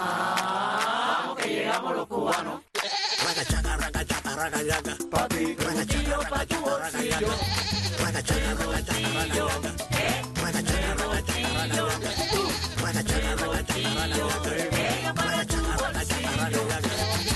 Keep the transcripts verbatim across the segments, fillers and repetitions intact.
Ah, que llegamos los cubanos. Ragachaca, ragachaca, ragachaca. Pa' ti, bolsillo, pa' tu bolsillo. Ragachaca, ragachaca, ragachaca. Ragachaca, ragachaca, ragachaca. Ragachaca, ragachaca, ragachaca. Ragachaca, ragachaca, ragachaca.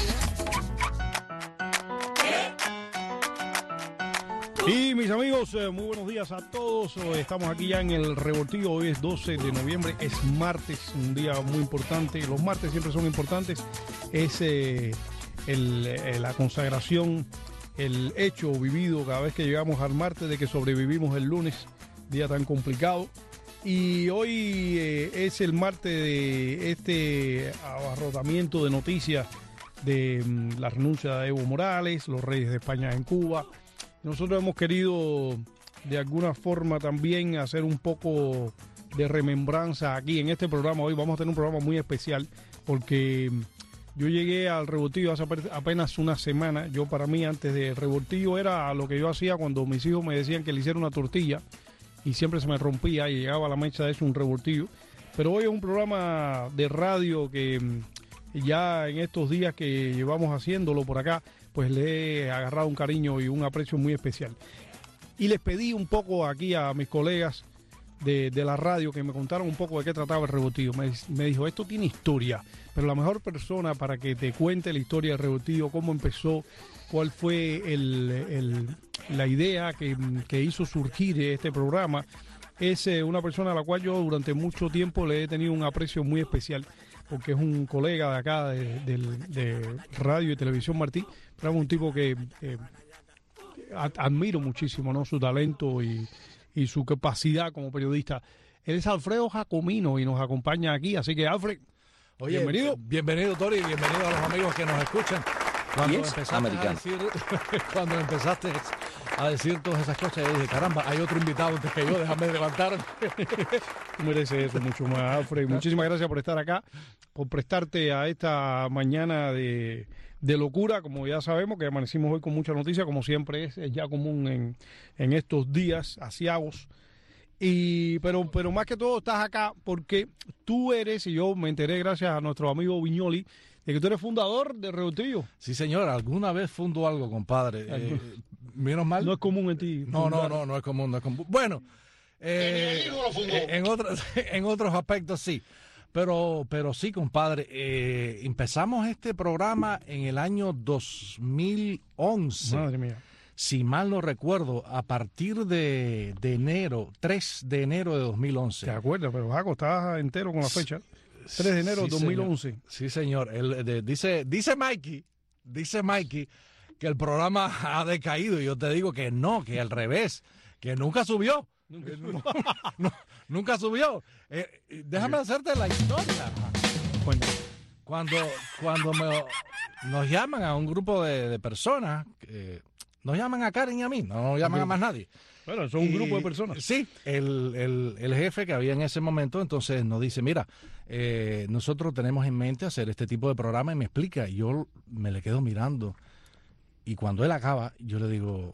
Y mis amigos, eh, muy buenos días a todos. Estamos aquí ya en el Revoltillo. Hoy es doce de noviembre, es martes, un día muy importante. Los martes siempre son importantes. Es eh, el, eh, la consagración, el hecho vivido cada vez que llegamos al martes de que sobrevivimos el lunes, día tan complicado. Y hoy eh, es el martes de este abarrotamiento de noticias de mm, la renuncia de Evo Morales, los reyes de España en Cuba. Nosotros hemos querido de alguna forma también hacer un poco de remembranza aquí en este programa. Hoy vamos a tener un programa muy especial porque yo llegué al Revoltillo hace apenas una semana. Yo, para mí, antes del Revoltillo era lo que yo hacía cuando mis hijos me decían que le hiciera una tortilla y siempre se me rompía y llegaba a la mecha de eso un revoltillo. Pero hoy es un programa de radio que ya en estos días que llevamos haciéndolo por acá, pues le he agarrado un cariño y un aprecio muy especial. Y les pedí un poco aquí a mis colegas de, de la radio que me contaron un poco de qué trataba el Revoltillo. Me, me dijo, esto tiene historia, pero la mejor persona para que te cuente la historia del Revoltillo, cómo empezó, cuál fue el, el, la idea que, que hizo surgir este programa, es eh, una persona a la cual yo durante mucho tiempo le he tenido un aprecio muy especial, porque es un colega de acá de, de, de Radio y Televisión Martí, pero es un tipo que eh, admiro muchísimo, ¿no? Su talento y, y su capacidad como periodista. Él es Alfredo Jacomino y nos acompaña aquí, así que Alfred, oye, bienvenido. Bienvenido, Tori, bienvenido a los amigos que nos escuchan. Cuando empezaste, a decir, cuando empezaste a decir todas esas cosas, yo dije, caramba, hay otro invitado antes que yo, déjame levantarme. Tú mereces eso mucho más, Alfred. Muchísimas gracias por estar acá, por prestarte a esta mañana de, de locura. Como ya sabemos que amanecimos hoy con mucha noticia, como siempre es, es ya común en, en estos días asiagos. Y, pero, pero más que todo estás acá porque tú eres, y yo me enteré gracias a nuestro amigo Viñoli, de que tú eres fundador de Revoltillo. Sí, señor, alguna vez fundó algo, compadre. Eh, menos mal. No es común en ti. No, no, no, no es común, no es común. Bueno, eh, en, otros, en otros aspectos sí. Pero, pero sí, compadre, eh, empezamos este programa en el año dos mil once. Madre mía. Si mal no recuerdo, a partir de, de enero, tres de enero de dos mil once. ¿Te acuerdas? Pero Jaco, estabas entero con la fecha. tres de enero de dos mil once. Señor. Sí, señor. El, de, dice, dice Mikey, dice Mikey que el programa ha decaído. Y yo te digo que no, que al revés, que nunca subió. Nunca subió. no, nunca subió. Eh, déjame hacerte la historia. Bueno. Cuando, cuando me, nos llaman a un grupo de, de personas, eh, nos llaman a Karen y a mí, no nos llaman a más nadie. Bueno, son un y, grupo de personas. Sí, el, el, el jefe que había en ese momento, entonces nos dice, mira, eh, nosotros tenemos en mente hacer este tipo de programa y me explica. Y yo me le quedo mirando. Y cuando él acaba, yo le digo,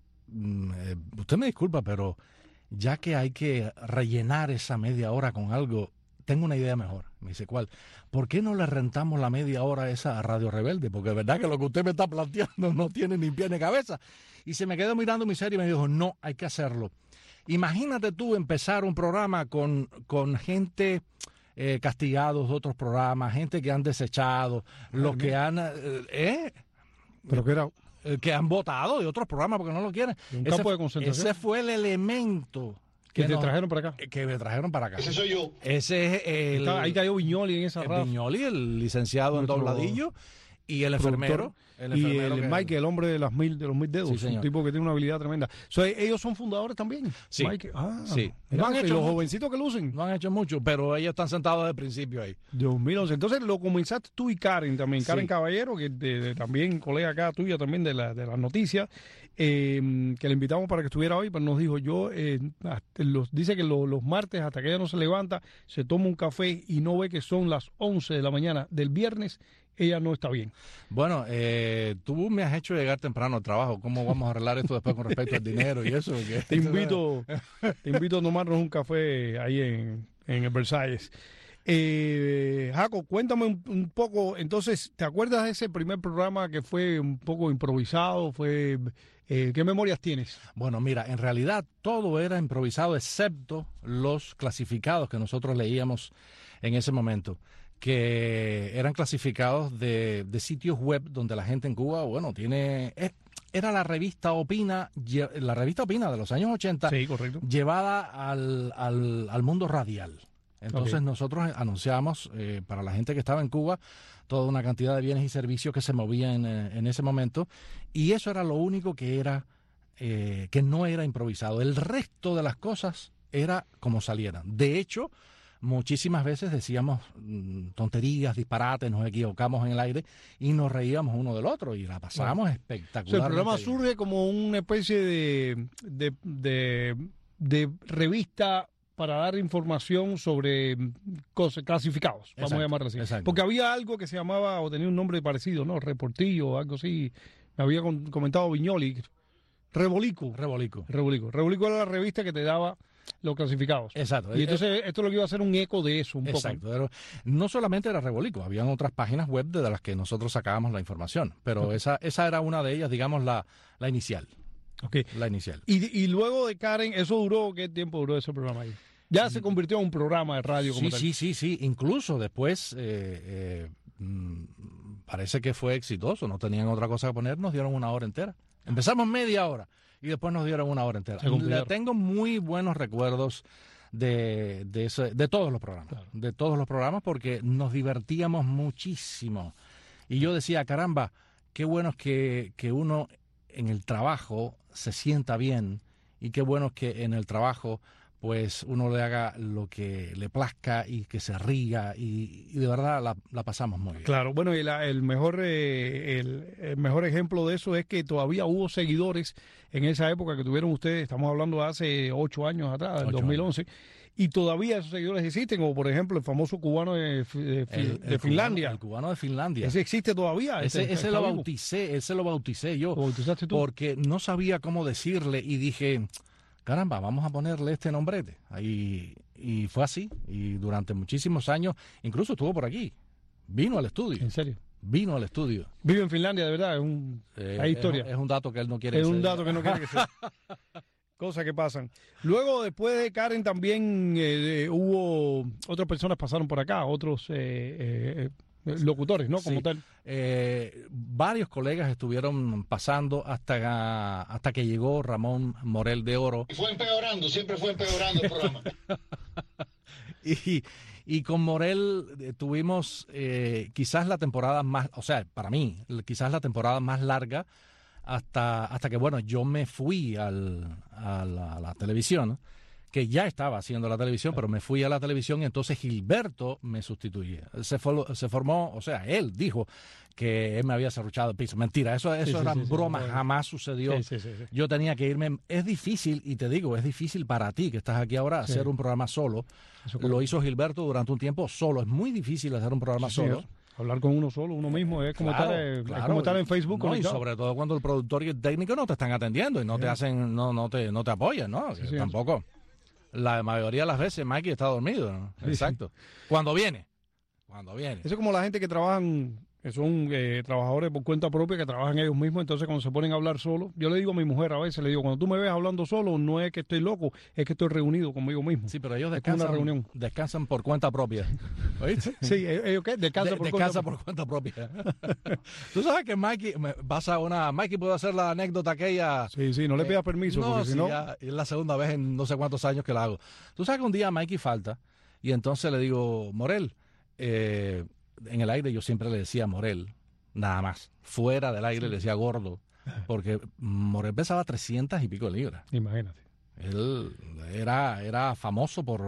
eh, usted me disculpa, pero ya que hay que rellenar esa media hora con algo, tengo una idea mejor. Me dice, ¿cuál? ¿Por qué no le rentamos la media hora esa a Radio Rebelde? Porque es verdad que lo que usted me está planteando no tiene ni pie ni cabeza. Y se me quedó mirando muy serio y me dijo, no, hay que hacerlo. Imagínate tú empezar un programa con, con gente eh, castigados de otros programas, gente que han desechado, Ay, los que han... Eh, Pero que era... Eh, que han votado de otros programas porque no lo quieren. Un ese, campo de concentración. Ese fue el elemento... Que, que te no, trajeron para acá. Que me trajeron para acá. Ese soy yo. Ese es el... Estaba, ahí cayó Viñoli en esa raza. Viñoli, el licenciado en dobladillo, y el enfermero. El y enfermero el que... Mike, el hombre de las mil de los mil dedos, sí, un tipo que tiene una habilidad tremenda. So, ellos son fundadores también. Sí. Mike, ah, sí. No han hecho los mucho. Jovencitos que lucen. No han hecho mucho, pero ellos están sentados desde el principio ahí. dos mil once. Entonces lo comenzaste tú y Karen también. Sí. Karen Caballero, que de, de, también colega acá tuya también de, la, de las noticias, eh, que le invitamos para que estuviera hoy, pero nos dijo yo, eh, los, dice que lo, los martes hasta que ella no se levanta, se toma un café y no ve que son las once de la mañana del viernes, ella no está bien. Bueno, eh, tú me has hecho llegar temprano al trabajo. ¿Cómo vamos a arreglar esto después con respecto al dinero y eso? ¿Qué? Te invito, te invito a tomarnos un café ahí en, en el Versalles. Eh, Jaco, cuéntame un, un poco, entonces, ¿te acuerdas de ese primer programa que fue un poco improvisado? Fue, eh, ¿qué memorias tienes? Bueno, mira, en realidad todo era improvisado excepto los clasificados que nosotros leíamos en ese momento, que eran clasificados de, de sitios web donde la gente en Cuba, bueno, tiene... Es, era la revista Opina, la revista Opina de los años ochenta, Sí, correcto. llevada al, al, al mundo radial. Entonces Ok. nosotros anunciamos eh, para la gente que estaba en Cuba toda una cantidad de bienes y servicios que se movían en, en ese momento, y eso era lo único que era eh, que no era improvisado. El resto de las cosas era como salieran. De hecho, muchísimas veces decíamos mm, tonterías, disparates, nos equivocamos en el aire y nos reíamos uno del otro y la pasábamos O sea, espectacular. el programa surge como una especie de, de, de, de revista para dar información sobre cosas, clasificados, vamos Exacto, a llamarlo así. exacto. Porque había algo que se llamaba, o tenía un nombre parecido, ¿no? Reportillo, algo así. Me había con- comentado Viñoli. Rebolico. Rebolico. Rebolico. Rebolico era la revista que te daba los clasificados. Exacto. Y entonces esto lo que iba a hacer un eco de eso, un poco. Exacto. Pero no solamente era Rebolico, habían otras páginas web de las que nosotros sacábamos la información, pero Ok. esa esa era una de ellas, digamos, la, la inicial. Ok. La inicial. Y, y luego de Karen, ¿eso duró? ¿Qué tiempo duró ese programa ahí? Ya se convirtió en un programa de radio como Sí, tal. sí, sí, sí. Incluso después eh, eh, mm, parece que fue exitoso. No tenían otra cosa que poner, nos dieron una hora entera. Empezamos media hora y después nos dieron una hora entera. Se cumplieron. Le tengo muy buenos recuerdos de, de, ese- de todos los programas. Claro. De todos los programas porque nos divertíamos muchísimo. Y yo decía, caramba, qué bueno es que, que uno en el trabajo se sienta bien y qué bueno es que en el trabajo pues uno le haga lo que le plazca y que se ría y, y de verdad la, la pasamos muy bien. Claro, bueno, y la- el, mejor, eh, el, el mejor ejemplo de eso es que todavía hubo seguidores en esa época que tuvieron ustedes, estamos hablando de hace ocho años atrás, del Ocho dos mil once, y todavía esos seguidores existen, como por ejemplo el famoso cubano de, Fi- de Fi- El- de el Finlandia. Cubano, el cubano de Finlandia. Ese existe todavía. Ese, este, ese está lo vivo. bauticé, ese lo bauticé yo. ¿Lo bautizaste tú? Porque no sabía cómo decirle y dije, caramba, vamos a ponerle este nombrete. Y, y fue así. Y durante muchísimos años, incluso estuvo por aquí. Vino al estudio. En serio. Vino al estudio. Vive en Finlandia, de verdad, es un, Eh, hay es- historia. Es, un dato que él no quiere Es un decir. dato que no quiere que sea. Cosas que pasan. Luego, después de Karen, también eh, eh, hubo otras personas pasaron por acá, otros eh, eh, eh, locutores, ¿no? Como Sí. tal. Eh, varios colegas estuvieron pasando hasta, hasta que llegó Ramón Morel de Oro. Y fue empeorando, siempre fue empeorando el programa. Y, y con Morel eh, tuvimos eh, quizás la temporada más, o sea, para mí, quizás la temporada más larga hasta, hasta que, bueno, yo me fui al, a, la, a la televisión, que ya estaba haciendo la televisión, pero me fui a la televisión y entonces Gilberto me sustituye. Se, fo- se formó, o sea, él dijo que él me había serruchado el piso. Mentira, eso, eso Sí, sí, eran sí, sí, bromas, sí. jamás sucedió. Sí, sí, sí, sí. Yo tenía que irme. Es difícil, y te digo, es difícil para ti que estás aquí ahora Sí. hacer un programa solo. Eso Lo hizo Gilberto durante un tiempo solo. Es muy difícil hacer un programa Sí, solo. es- Hablar con uno solo, uno mismo, es como, Claro, estar, eh, es claro. como estar en Facebook No, y conectado. sobre todo cuando el productor y el técnico no te están atendiendo y no Sí. te hacen, no, no te, no te apoyan, ¿no? Sí, Que sí. tampoco. La mayoría de las veces Mikey está dormido, ¿no? Sí, sí. Exacto. Cuando viene. Cuando viene. Eso es como la gente que trabajan, que son eh, trabajadores por cuenta propia, que trabajan ellos mismos, entonces cuando se ponen a hablar solo, yo le digo a mi mujer a veces, le digo, cuando tú me ves hablando solo, no es que estoy loco, es que estoy reunido conmigo mismo. Sí, pero ellos Es como una descansan, reunión. descansan por cuenta propia. ¿Oíste? Sí, ellos qué, descansa De- por descansa cuenta por cuenta propia. Tú sabes que Mikey, me- vas a una, Mikey puede hacer la anécdota aquella. Sí, sí, no le pidas permiso, No, porque si si no... ya es la segunda vez en no sé cuántos años que la hago. Tú sabes que un día Mikey falta y entonces le digo, Morel, eh, en el aire yo siempre le decía Morel, nada más. Fuera del aire le decía gordo, porque Morel pesaba trescientas y pico libras. Imagínate, Él era, era famoso por,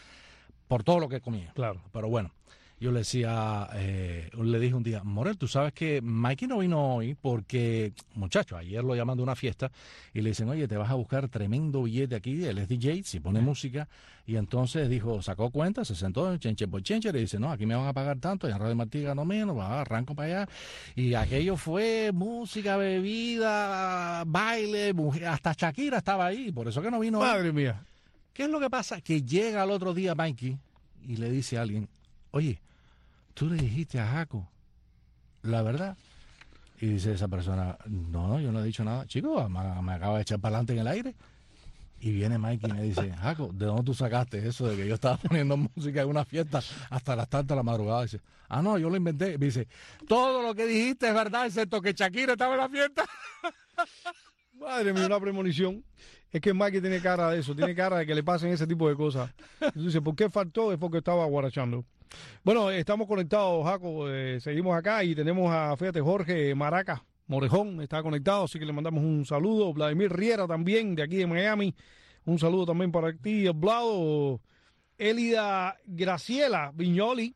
por todo lo que comía. claro. Pero bueno, yo le decía, eh, le dije un día, Morel, tú sabes que Mikey no vino hoy porque, muchacho, ayer lo llaman de una fiesta y le dicen, oye, te vas a buscar tremendo billete aquí, él es D J, si pone música, y entonces dijo, sacó cuenta, se sentó, chenche por chenche, le dice, no, aquí me van a pagar tanto, y en Radio Martí ganó menos, va, arranco para allá, y aquello fue música, bebida, baile, mujer, hasta Shakira estaba ahí, por eso que no vino hoy. Madre mía. ¿Qué es lo que pasa? Que llega al otro día Mikey y le dice a alguien, oye, tú le dijiste a Jaco la verdad. Y dice esa persona, no, no, yo no he dicho nada. Chico, me, me acaba de echar para adelante en el aire. Y viene Mike y me dice, Jaco, ¿de dónde tú sacaste eso de que yo estaba poniendo música en una fiesta hasta las tantas de la madrugada? Dice, ah, no, yo lo inventé. Y me dice, todo lo que dijiste es verdad, excepto que Shakira estaba en la fiesta. Madre mía, una premonición. Es que Mike tiene cara de eso, tiene cara de que le pasen ese tipo de cosas. Entonces dice, ¿por qué faltó? Es porque estaba guarachando. Bueno, estamos conectados, Jaco, eh, seguimos acá y tenemos a, fíjate, Jorge Maraca Morejón, está conectado, así que le mandamos un saludo. Vladimir Riera también, de aquí de Miami, un saludo también para ti, Blado. Elida Graciela Viñoli,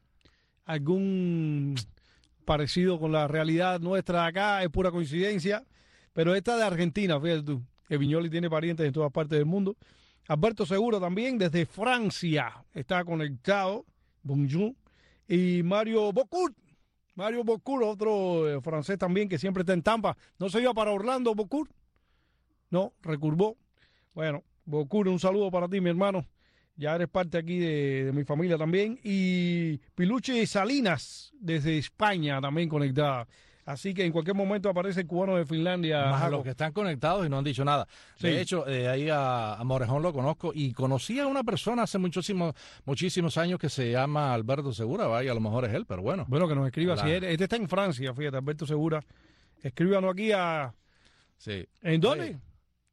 algún parecido con la realidad nuestra acá, es pura coincidencia, pero esta de Argentina, fíjate tú, que Viñoli tiene parientes en todas partes del mundo. Alberto Segura también, desde Francia, está conectado. Bonjour. Y Mario Bocourt, Mario Bocourt, otro eh, francés también que siempre está en Tampa. ¿No se iba para Orlando, Bocourt? No, recurvó. Bueno, Bocourt, un saludo para ti, mi hermano. Ya eres parte aquí de, de mi familia también. Y Piluche Salinas, desde España, también conectada. Así que en cualquier momento aparece el cubano de Finlandia. Más los que están conectados y no han dicho nada. Sí. De hecho, eh, ahí a, a Morejón lo conozco y conocí a una persona hace muchísimos muchísimos años que se llama Alberto Segura. Vaya, a lo mejor es él, pero bueno. Bueno, que nos escriba. La... Si él, este está en Francia, fíjate, Alberto Segura. Escríbanos aquí a... Sí. ¿En dónde? Sí.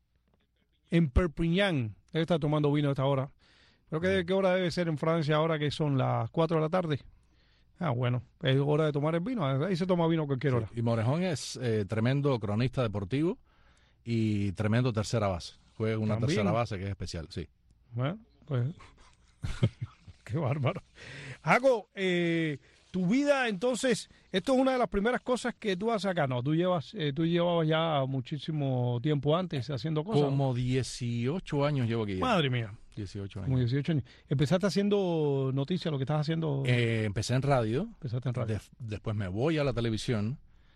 En Perpignan. Él está tomando vino a esta hora. Creo que qué hora debe ser en Francia ahora que son las cuatro de la tarde. Ah, bueno, es hora de tomar el vino. Ahí se toma vino a cualquier hora. Sí. Y Morejón es eh, tremendo cronista deportivo y tremendo tercera base. Juega una ¿También? tercera base que es especial, sí. Bueno, pues... qué bárbaro. Jaco, eh, tu vida, entonces, esto es una de las primeras cosas que tú haces acá, ¿no? Tú llevas, eh, tú llevabas ya muchísimo tiempo antes haciendo cosas. Como dieciocho años llevo aquí. Ya. Madre mía. dieciocho años. Como dieciocho años. ¿Empezaste haciendo noticias, lo que estás haciendo? Eh, empecé en radio. Empezaste en radio. De, después me voy a la televisión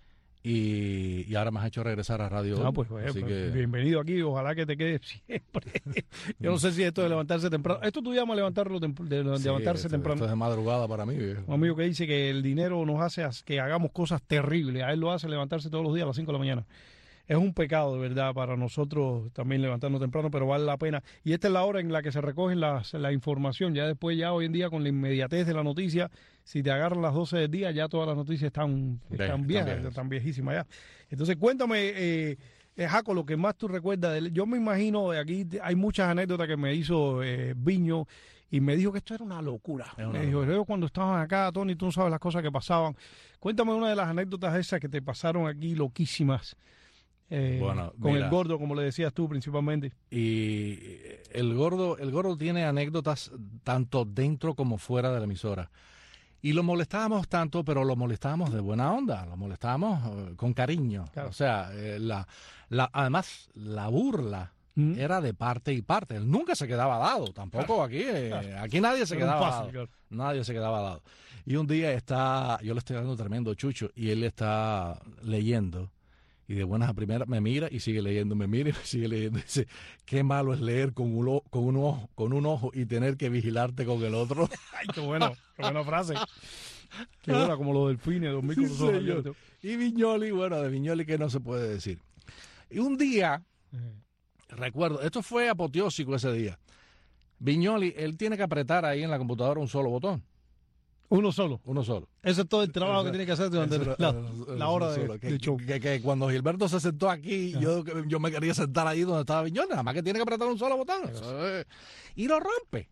y, y ahora me has hecho regresar a radio. Ah, Hoy, pues, pues, así pues, que... bienvenido aquí, ojalá que te quedes siempre. Yo no sé si esto de levantarse temprano, esto tú llamas levantarlo tem- de, de Sí, levantarse esto, temprano. esto es de madrugada para mí, viejo. Un amigo que dice que el dinero nos hace que hagamos cosas terribles, a él lo hace levantarse todos los días a las cinco de la mañana. Es un pecado, de verdad, para nosotros también levantarnos temprano, pero vale la pena. Y esta es la hora en la que se recogen las, la información. Ya después, ya hoy en día, con la inmediatez de la noticia, si te agarran las doce del día, ya todas las noticias están, están están viejas, viejas. están viejísimas ya. Entonces, cuéntame, eh, eh, Jaco, lo que más tú recuerdas de él. Yo me imagino, aquí hay muchas anécdotas que me hizo eh, Viño, y me dijo que esto era una locura. Es una me dijo, locura. yo cuando estaban acá, Tony, tú no sabes las cosas que pasaban. Cuéntame una de las anécdotas esas que te pasaron aquí, loquísimas. Eh, Bueno, con mira. el gordo, como le decías tú principalmente. Y el gordo, el gordo tiene anécdotas tanto dentro como fuera de la emisora. Y lo molestábamos tanto, pero lo molestábamos de buena onda, lo molestábamos eh, con cariño. Claro. O sea, eh, la, la, además, la burla Mm. era de parte y parte. Él nunca se quedaba dado, tampoco aquí. eh, aquí nadie se Era un quedaba fácil, dado. claro. Nadie se quedaba dado. Y un día está, yo le estoy dando tremendo chucho y él está leyendo. Y de buenas a primeras me mira y sigue leyendo, me mira y me sigue leyendo. Y dice, qué malo es leer con un, o- con un ojo, con un ojo y tener que vigilarte con el otro. Ay, qué bueno, qué buena frase. Qué buena, como los delfines, dormir con Sí, los ojos señor. abiertos. Y Viñoli, bueno, de Viñoli que no se puede decir. Y un día, Eh, recuerdo, esto fue apoteósico ese día. Viñoli, él tiene que apretar ahí en la computadora un solo botón, Uno solo. uno solo. Ese es todo el trabajo Eso- que tiene que hacer durante Eso- la, eso- la hora eso de, solo. que, de show. que- que cuando Gilberto se sentó aquí, yo, yo me quería sentar ahí donde estaba Viñoli, nada más que tiene que apretar un solo botón. Eso es- Y lo rompe.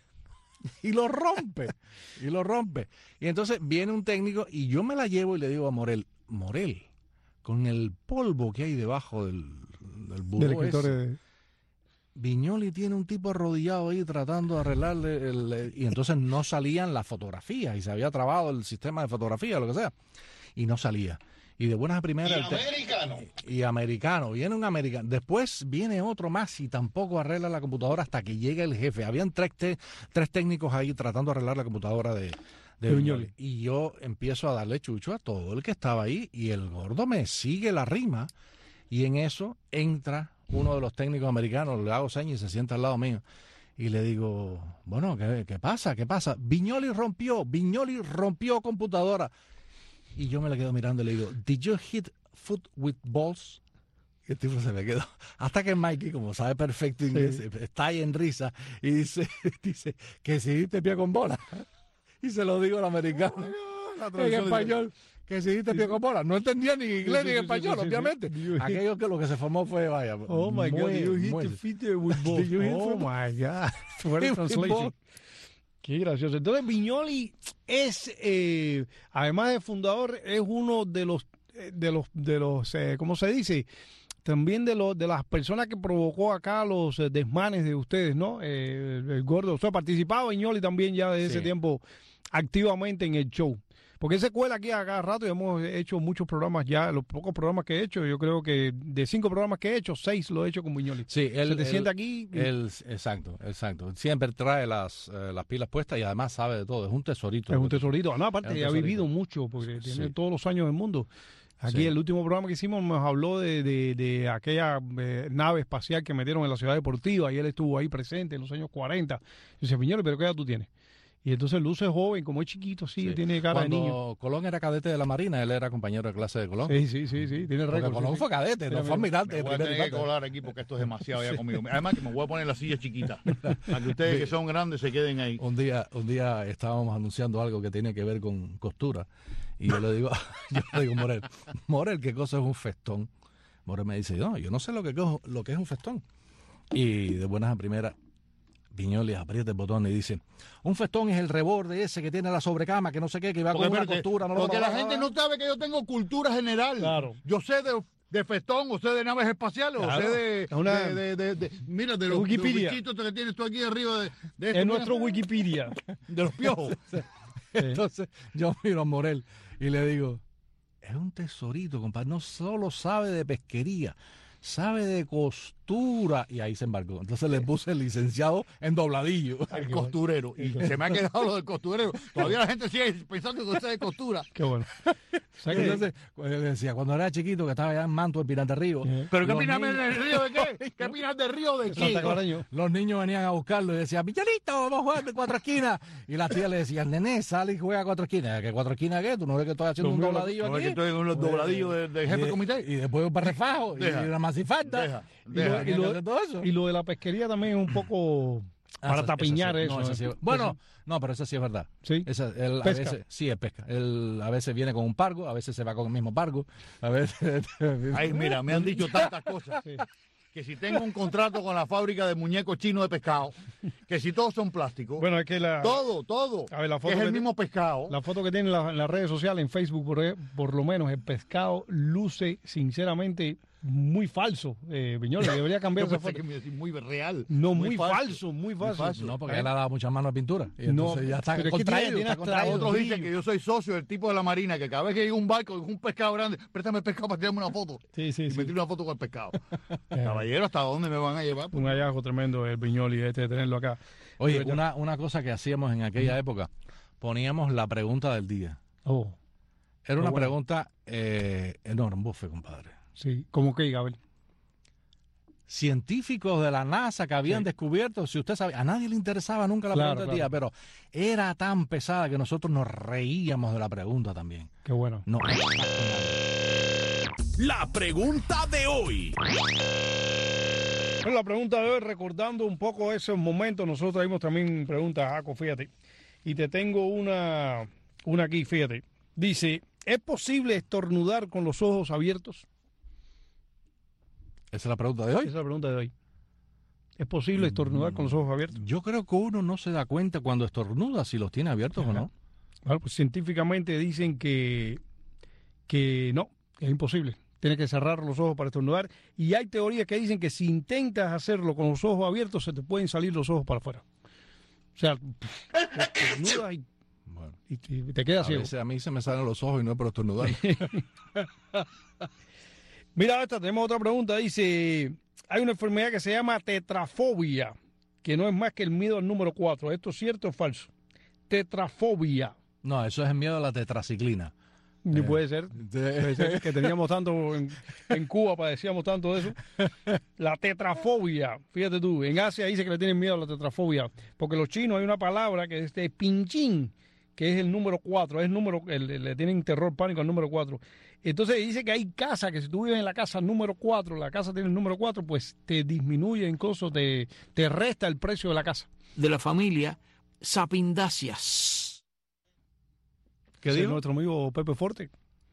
Y lo rompe. Y lo rompe. Y entonces viene un técnico y yo me la llevo y le digo a Morel, Morel, con el polvo que hay debajo del, del buró Del escritorio ese, de- Viñoli tiene un tipo arrodillado ahí tratando de arreglarle el, el- y entonces no salían las fotografías y se había trabado el sistema de fotografía, lo que sea, y no salía. Y de buenas a Y primeras el te- americano. y americano, viene un americano, después viene otro más y tampoco arregla la computadora hasta que llega el jefe. Habían tres, te- tres técnicos ahí tratando de arreglar la computadora de, de De Viñoli. Viñoli. Y yo empiezo a darle chucho a todo el que estaba ahí y el gordo me sigue la rima y en eso entra uno de los técnicos americanos, le hago señas y se sienta al lado mío Y le digo, bueno, ¿qué, qué pasa? ¿Qué pasa? Viñoli rompió, Viñoli rompió computadora. Y yo me la quedo mirando y le digo, ¿Did you hit foot with balls? Y el tipo se me quedó. Hasta que Mikey, como sabe perfecto inglés, sí. está ahí en risa y dice, dice que si diste pie con bola. Y se lo digo al americano. Oh, en español. Que si diste pie con bola. No entendía ni inglés sí, sí, ni español, sí, sí, obviamente. Sí, sí. Aquello que lo que se formó fue, vaya. Oh my God, you hit the feet with balls. Oh my God. Fuera translation. Qué gracioso. Entonces, Viñoli es, eh, además de fundador, es uno de los, de los, de los, eh, ¿cómo se dice? También de los, de las personas que provocó acá los eh, desmanes de ustedes, ¿no? Eh, el, el gordo. O sea, participaba Viñoli también ya desde sí. ese tiempo activamente en el show. Porque él se cuela aquí a cada rato y hemos hecho muchos programas ya, los pocos programas que he hecho, yo creo que de cinco programas que he hecho, seis lo he hecho con Viñoli. Sí, él se te él, sienta aquí. Y... Él, exacto, exacto. Siempre trae las, eh, las pilas puestas y además sabe de todo. Es un tesorito. Es un tesorito. No, aparte, ha vivido mucho porque sí. tiene todos los años del mundo. Aquí sí. el último programa que hicimos nos habló de, de, de aquella eh, nave espacial que metieron en la ciudad deportiva y él estuvo ahí presente en los años cuarenta. Y dice, Viñoli, ¿pero qué edad tú tienes? Y entonces luce joven, como es chiquito, sí, sí. tiene cara Cuando de niño. Cuando Colón era cadete de la Marina, él era compañero de clase de Colón. Sí, sí, sí, sí, tiene récord. Colón sí, fue cadete, sí, no fue almirante. Me voy a tener que colar aquí porque esto es demasiado ya conmigo. Además que me voy a poner la silla chiquita, para que ustedes que son grandes se queden ahí. Un día, un día estábamos anunciando algo que tiene que ver con costura. Y yo le digo, yo le digo, Morel, Morel, ¿qué cosa es un festón? Morel me dice, no, yo no sé lo que, lo que es un festón. Y de buenas a primeras, Viñoli aprieta el botón y dice, un festón es el reborde ese que tiene la sobrecama, que no sé qué, que va porque con una costura. No porque lo la va, gente va. no sabe que yo tengo cultura general. Claro. Yo sé de, de festón, o sé de naves espaciales, claro. o sé de, una, de, de, de, de... Mira, de los, Wikipedia. de los bichitos que tienes tú aquí arriba. De, de es esto, nuestro mira, Wikipedia. De los piojos. Sí. Entonces yo miro a Morel y le digo, es un tesorito, compadre, no solo sabe de pesquería, sabe de costura. Y ahí se embarcó. Entonces le puse el licenciado en dobladillo. El costurero. Y se me ha quedado lo del costurero. Todavía la gente sigue pensando que usted es de costura. Qué bueno. O sea, que entonces, le decía, cuando era chiquito, que estaba allá en Manto, en Pirante Río. Yeah. ¿Pero qué opinas niños... del río de qué? ¿Qué opinas del río de qué? Los niños venían a buscarlo y decían, Michelito, vamos a jugar de cuatro esquinas. Y las tías le decían, nené, sale y juega a cuatro esquinas. ¿Qué cuatro esquinas qué? ¿Tú no ves que estoy haciendo un dobladillo no aquí? No ves que estoy en un dobladillo de, de jefe y, de comité. Y después un parrefajo y una masifalta. Deja, deja. Y, lo, y, lo, todo eso. Y lo de la pesquería también es un poco... Para ah, tapiñar eso. eso, sí. No, eso sí. Bueno, no, pero eso sí es verdad. Sí. Esa, él, a veces, sí, es pesca. Él a veces viene con un pargo, a veces se va con el mismo pargo. A veces. Ay, mira, me han dicho tantas cosas. Sí. Que si tengo un contrato con la fábrica de muñecos chinos de pescado, que si todos son plásticos. Bueno, es que la. Todo, todo. A ver, la foto es que el te, mismo pescado. La foto que tiene en, la, en las redes sociales, en Facebook, por, por lo menos, el pescado luce, sinceramente, muy falso. Eh, Viñoli, debería cambiar esa foto. Que me muy real. No, muy, muy falso, falso, muy falso. Muy falso. No, porque ¿Eh? él ha dado muchas manos de pintura. Y entonces no, ya está contraído. contraído, Tiene, está contraído. Otros dicen que yo soy socio del tipo de la Marina, que cada vez que llega un barco con un pescado grande, préstame el pescado para tirarme una foto. Sí, sí, y sí. me tiro una foto con el pescado. Caballero, ¿hasta dónde me van a llevar? Un hallazgo tremendo el Viñoli este de tenerlo acá. Oye, una, una cosa que hacíamos en aquella época, poníamos la pregunta del día. Oh. Era una oh, bueno. pregunta eh, enorme, bofe, compadre. Sí, ¿cómo que, Gabriel? Científicos de la NASA que habían sí. descubierto, si usted sabe, a nadie le interesaba nunca la claro, pregunta del claro. día, pero era tan pesada que nosotros nos reíamos de la pregunta también. Qué bueno. No. La pregunta de hoy. Bueno, la pregunta de hoy, recordando un poco esos momentos, nosotros traímos también preguntas, Jaco, fíjate. Y te tengo una, una aquí, fíjate. Dice, ¿es posible estornudar con los ojos abiertos? Esa es la pregunta de hoy. Esa es la pregunta de hoy. ¿Es posible estornudar mm, con los ojos abiertos? Yo creo que uno no se da cuenta cuando estornuda si los tiene abiertos. Ajá. O no. Bueno, pues científicamente dicen que, que no, que es imposible. Tienes que cerrar los ojos para estornudar. Y hay teorías que dicen que si intentas hacerlo con los ojos abiertos, se te pueden salir los ojos para afuera. O sea, estornudas y, bueno, y te, te quedas ciego. A veces a mí se me salen los ojos y no es por estornudar. Mira, esta, tenemos otra pregunta. Dice, hay una enfermedad que se llama tetrafobia, que no es más que el miedo al número cuatro. ¿Esto es cierto o falso? Tetrafobia. No, eso es el miedo a la tetraciclina. Ni Eh, puede ser. Puede ser que teníamos tanto en, en Cuba, padecíamos tanto de eso. La tetrafobia, fíjate tú, en Asia dice que le tienen miedo a la tetrafobia, porque los chinos hay una palabra que es de pinchín, que es el número cuatro, es el número, el- le tienen terror, pánico al número cuatro. Entonces dice que hay casas, que si tú vives en la casa número cuatro, la casa tiene el número cuatro, pues te disminuye, incluso te, te resta el precio de la casa. De la familia Sapindáceas. ¿Qué ¿Sí, dijo no? nuestro amigo Pepe Forte?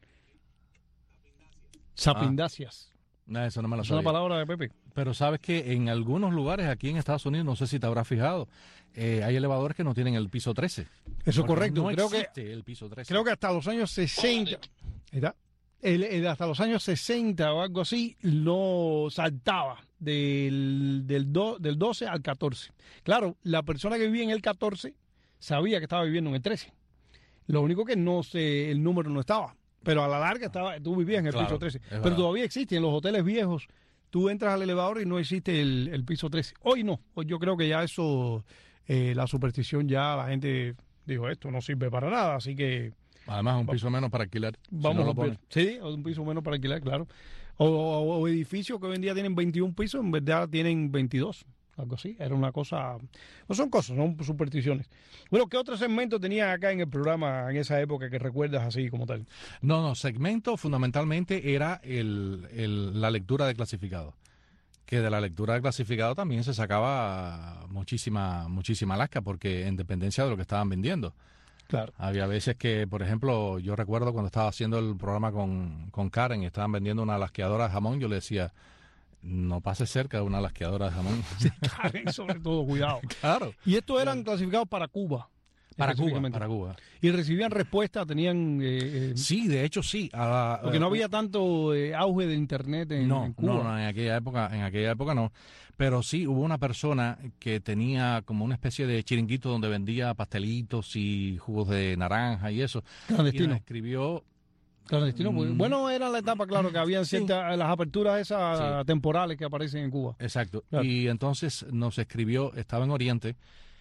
Sapindáceas. No, eso no me lo Es una sabía. palabra de Pepe. Pero sabes que en algunos lugares aquí en Estados Unidos, no sé si te habrás fijado, eh, hay elevadores que no tienen el piso trece. Eso es Porque correcto. No creo que existe el piso trece. Creo que hasta los años sesenta, ¿está? El- el- hasta los años sesenta o algo así, lo saltaba del, del, do- del doce al catorce. Claro, la persona que vivía en el catorce sabía que estaba viviendo en el trece. Lo único que no sé, el número no estaba. Pero a la larga estaba, tú vivías en el Claro, piso trece. es Pero verdad. todavía existe en los hoteles viejos. Tú entras al elevador y no existe el, el piso trece. Hoy no. Hoy yo creo que ya eso, eh, la superstición ya la gente dijo, esto no sirve para nada. Así que Además, un piso menos para alquilar. si vamos no a lo ver. ponen. Sí, o un piso menos para alquilar, claro. O, o- o edificios que hoy en día tienen veintiún pisos, en verdad tienen veintidós. Algo así. Era una cosa. No son cosas, son supersticiones. Bueno, ¿qué otro segmento tenías acá en el programa en esa época que recuerdas así como tal? No, no, segmento fundamentalmente era el, el- la lectura de clasificado. Que de la lectura de clasificado también se sacaba muchísima, muchísima lasca, porque en dependencia de lo que estaban vendiendo. Claro. Había veces que, por ejemplo, yo recuerdo cuando estaba haciendo el programa con, con Karen y estaban vendiendo una lasqueadora de jamón, yo le decía, no pases cerca de una lasqueadora de jamón. Sobre todo, cuidado. Claro. Y estos eran clasificados para Cuba. Para Cuba, específicamente. para Cuba. Y recibían respuesta, tenían. eh, eh, Sí, de hecho sí. A la- porque no eh, había tanto eh, auge de internet en, no, en Cuba. no, no, en aquella época, en aquella época no. Pero sí hubo una persona que tenía como una especie de chiringuito donde vendía pastelitos y jugos de naranja y eso. Y Clandestino. nos escribió, Clandestino. Mm. Bueno, era la etapa, claro, que habían Sí. ciertas, las aperturas esas Sí. temporales que aparecen en Cuba. exacto. Claro. Y entonces nos escribió, estaba en Oriente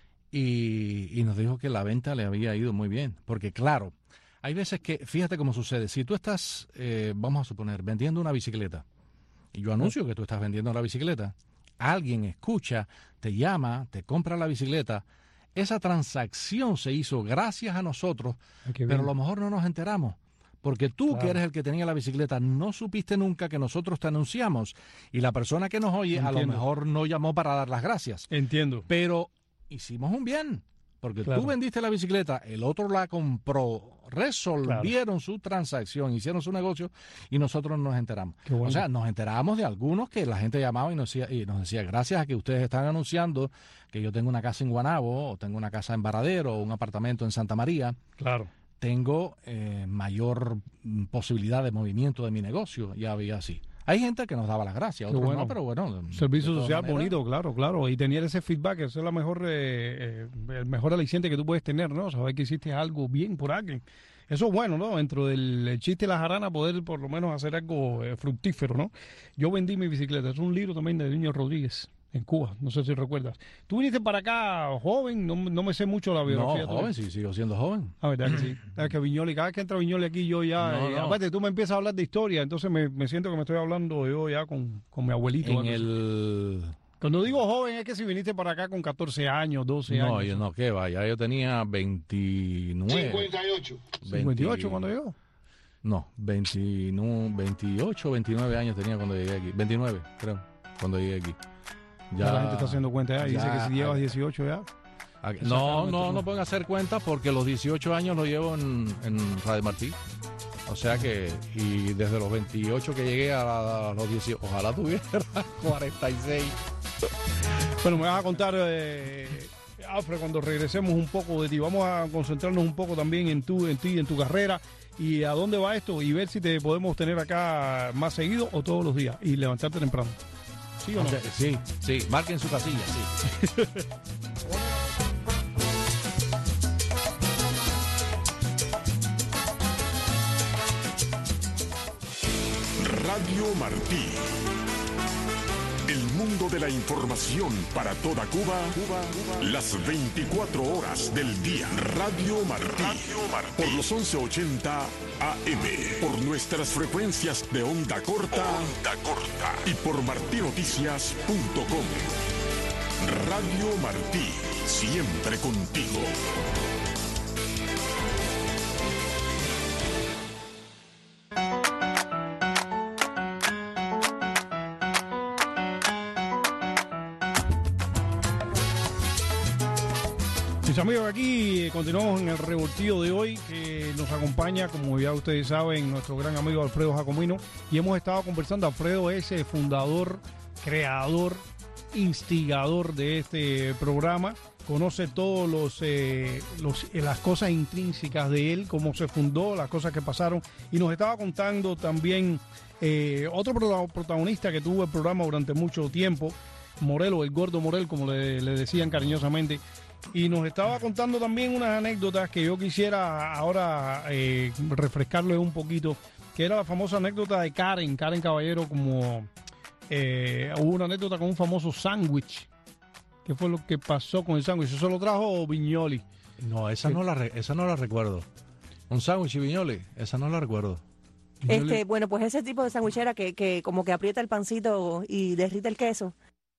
y, y nos dijo que la venta le había ido muy bien. Porque claro, hay veces que, fíjate cómo sucede, si tú estás, eh, vamos a suponer, vendiendo una bicicleta y yo anuncio que tú estás vendiendo la bicicleta, alguien escucha, te llama, te compra la bicicleta, esa transacción se hizo gracias a nosotros, Ay, qué pero a bien. lo mejor no nos enteramos. Porque tú, Claro. que eres el que tenía la bicicleta, no supiste nunca que nosotros te anunciamos. Y la persona que nos oye, a lo Entiendo. mejor no llamó para dar las gracias. Entiendo. Pero hicimos un bien. Porque Claro. tú vendiste la bicicleta, el otro la compró, resolvieron su transacción, hicieron su negocio y nosotros nos enteramos. Qué bueno. O sea, nos enteramos de algunos que la gente llamaba y nos decía, y nos decía, gracias a que ustedes están anunciando que yo tengo una casa en Guanabo, o tengo una casa en Varadero, o un apartamento en Santa María, Claro. tengo eh, mayor mm, posibilidad de movimiento de mi negocio. Ya había así. Hay gente que nos daba las gracias, Qué otros bueno. no, pero bueno. de Servicio todas social maneras, bonito, claro, claro. Y tener ese feedback, eso es la mejor, eh, eh, el mejor aliciente que tú puedes tener, ¿no? Saber que hiciste algo bien por alguien. Eso es bueno, ¿no? Dentro del el chiste de la jarana, poder por lo menos hacer algo eh, fructífero, ¿no? Yo vendí mi bicicleta. Es un libro también de Niño Rodríguez, en Cuba. No sé si recuerdas. Tú viniste para acá joven, no, no me sé mucho la No, biografía. joven, sí, sigo siendo joven. Ah, verdad que sí. Sabes que Viñoli, cada vez que entra Viñoli aquí, yo ya. No, eh, no. Aparte, tú me empiezas a hablar de historia, entonces me, me siento que me estoy hablando yo ya con, con mi abuelito. En algo así. el... Cuando digo joven, es que si viniste para acá con catorce años, doce No, años. yo no, ¿qué va? Ya yo tenía veintinueve. cincuenta y ocho. cincuenta y ocho veinte cuando llegó. No, veintinueve, veintiocho, veintinueve años tenía cuando llegué aquí. veintinueve, creo, cuando llegué aquí. Ya, la gente está haciendo cuenta ya. y Dice ya, que si llevas ah, dieciocho ya. aquí- Esa no, realmente no, no. no pueden hacer cuenta porque los dieciocho años los llevo en, en Radio Martí. O sea que, y desde los veintiocho que llegué a, la- a los dieciocho, ojalá tuviera cuarenta y seis. Bueno, me vas a contar, eh, Alfred, cuando regresemos un poco de ti. Vamos a concentrarnos un poco también en, tu, en ti, en tu carrera y a dónde va esto y ver si te podemos tener acá más seguido o todos los días y levantarte temprano. ¿Sí o no? Sí, sí, marquen su casilla, sí. Radio Martí. El mundo de la información para toda Cuba, Cuba, Cuba, las veinticuatro horas del día. Radio Martí, Radio Martí, por los once ochenta A M, por nuestras frecuencias de onda corta, onda corta, y por martinoticias punto com. Radio Martí, siempre contigo. Mis amigos, aquí continuamos en el revoltillo de hoy, que nos acompaña, como ya ustedes saben, nuestro gran amigo Alfredo Jacomino, y hemos estado conversando. Alfredo es eh, fundador, creador, instigador de este programa, conoce todos los, eh, los eh, las cosas intrínsecas de él, cómo se fundó, las cosas que pasaron, y nos estaba contando también eh, otro protagonista que tuvo el programa durante mucho tiempo, Morelo, el gordo Morel, como le, le decían cariñosamente. Y nos estaba contando también unas anécdotas que yo quisiera ahora eh, refrescarles un poquito, que era la famosa anécdota de Karen, Karen Caballero, como eh, hubo una anécdota con un famoso sándwich. ¿Qué fue lo que pasó con el sándwich? ¿Eso lo trajo Viñoli? No, esa no la re- esa no la recuerdo. Un sándwich y Viñoli, esa no la recuerdo. Viñoli. Este, bueno, pues ese tipo de sandwichera que, que como que aprieta el pancito y derrite el queso.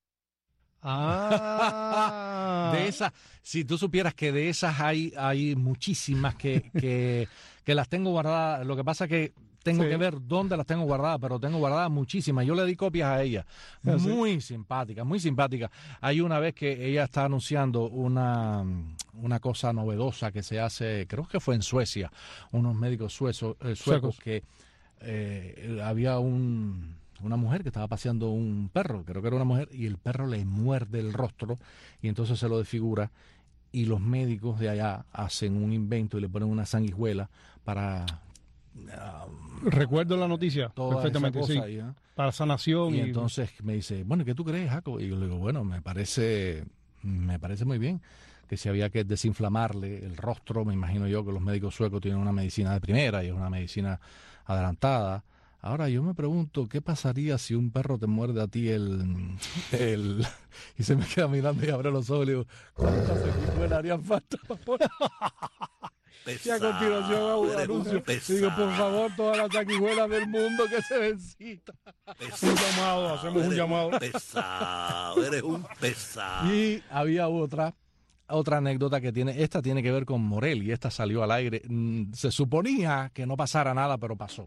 Ah, De esas, si tú supieras que de esas hay, hay muchísimas que, que, que las tengo guardadas. Lo que pasa es que tengo Sí. que ver dónde las tengo guardadas, pero tengo guardadas muchísimas. Yo le di copias a ella. ¿Ah, sí? Muy simpática, muy simpática. Hay una vez que ella está anunciando una, una cosa novedosa que se hace, creo que fue en Suecia, unos médicos suezos, eh, suecos Suecos. que eh, había un... una mujer que estaba paseando un perro, creo que era una mujer, y el perro le muerde el rostro y entonces se lo desfigura, y los médicos de allá hacen un invento y le ponen una sanguijuela para uh, recuerdo la noticia toda perfectamente, esa cosa sí, ahí, ¿eh? para sanación. Y Y, entonces me dice, bueno, ¿qué tú crees, Jaco? Y yo le digo, bueno, me parece, me parece muy bien que si había que desinflamarle el rostro, me imagino yo que los médicos suecos tienen una medicina de primera y es una medicina adelantada. Ahora yo me pregunto, ¿qué pasaría si un perro te muerde a ti el... el y se me queda mirando y abre los ojos y le digo, ¿cuántas sanguijuelas harían falta? Y a continuación hago un anuncio. Y digo, por favor, todas las sanguijuelas del mundo que se necesitan. un llamado, hacemos un llamado. Pesado, eres un pesado. Y había otra, otra anécdota que tiene, esta tiene que ver con Morel, y esta salió al aire. Mm, Se suponía que no pasara nada, pero pasó.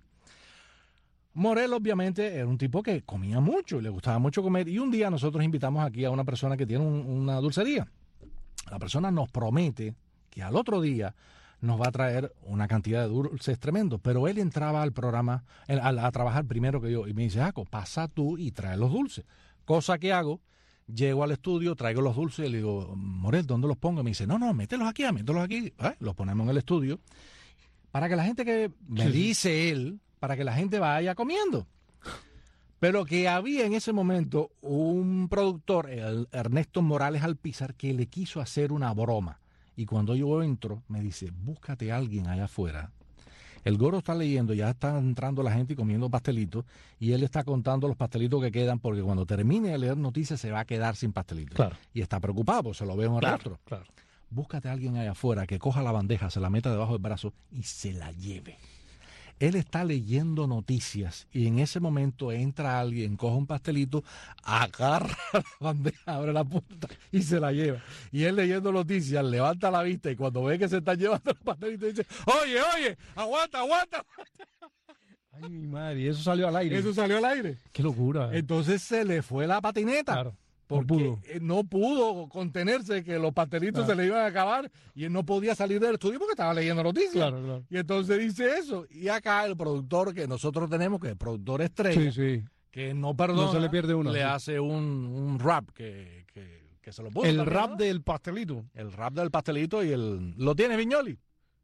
Morel obviamente era un tipo que comía mucho y le gustaba mucho comer, y un día nosotros invitamos aquí a una persona que tiene un- una dulcería. La persona nos promete que al otro día nos va a traer una cantidad de dulces tremendos, pero él entraba al programa él, a, a trabajar primero que yo y me dice, Jaco, pasa tú y trae los dulces, cosa que hago. Llego al estudio, traigo los dulces y le digo, Morel, ¿dónde los pongo? Y me dice, no, no, mételos aquí, mételos aquí. Eh, los ponemos en el estudio para que la gente que me dice él, para que la gente vaya comiendo. Pero que había en ese momento un productor, el Ernesto Morales Alpizar, que le quiso hacer una broma. Y cuando yo entro, me dice, búscate a alguien allá afuera. El gordo está leyendo, ya está entrando la gente y comiendo pastelitos, y él está contando los pastelitos que quedan, porque cuando termine de leer noticias se va a quedar sin pastelitos. Claro. Y está preocupado, porque se lo veo en el Claro, rostro. claro. Búscate a alguien allá afuera que coja la bandeja, se la meta debajo del brazo y se la lleve. Él está leyendo noticias y en ese momento entra alguien, coge un pastelito, agarra la bandeja, abre la puerta y se la lleva. Y él leyendo noticias, levanta la vista y cuando ve que se están llevando los pastelitos dice, oye, oye, aguanta, aguanta. Ay, mi madre, y eso salió al aire. Eso salió al aire. Qué locura. Entonces se le fue la patineta. Claro. No Porque pudo. eh, no pudo contenerse, que los pastelitos Claro. se le iban a acabar y él no podía salir del estudio porque estaba leyendo noticias. Claro, claro. Y entonces dice eso. Y acá el productor que nosotros tenemos, que es el productor estrella, Sí, sí. que no perdona, No se le pierde una, le sí. hace un, un rap que, que, que se lo puso. El también, rap ¿no? del pastelito. El rap del pastelito y el... ¿Lo tiene Viñoli?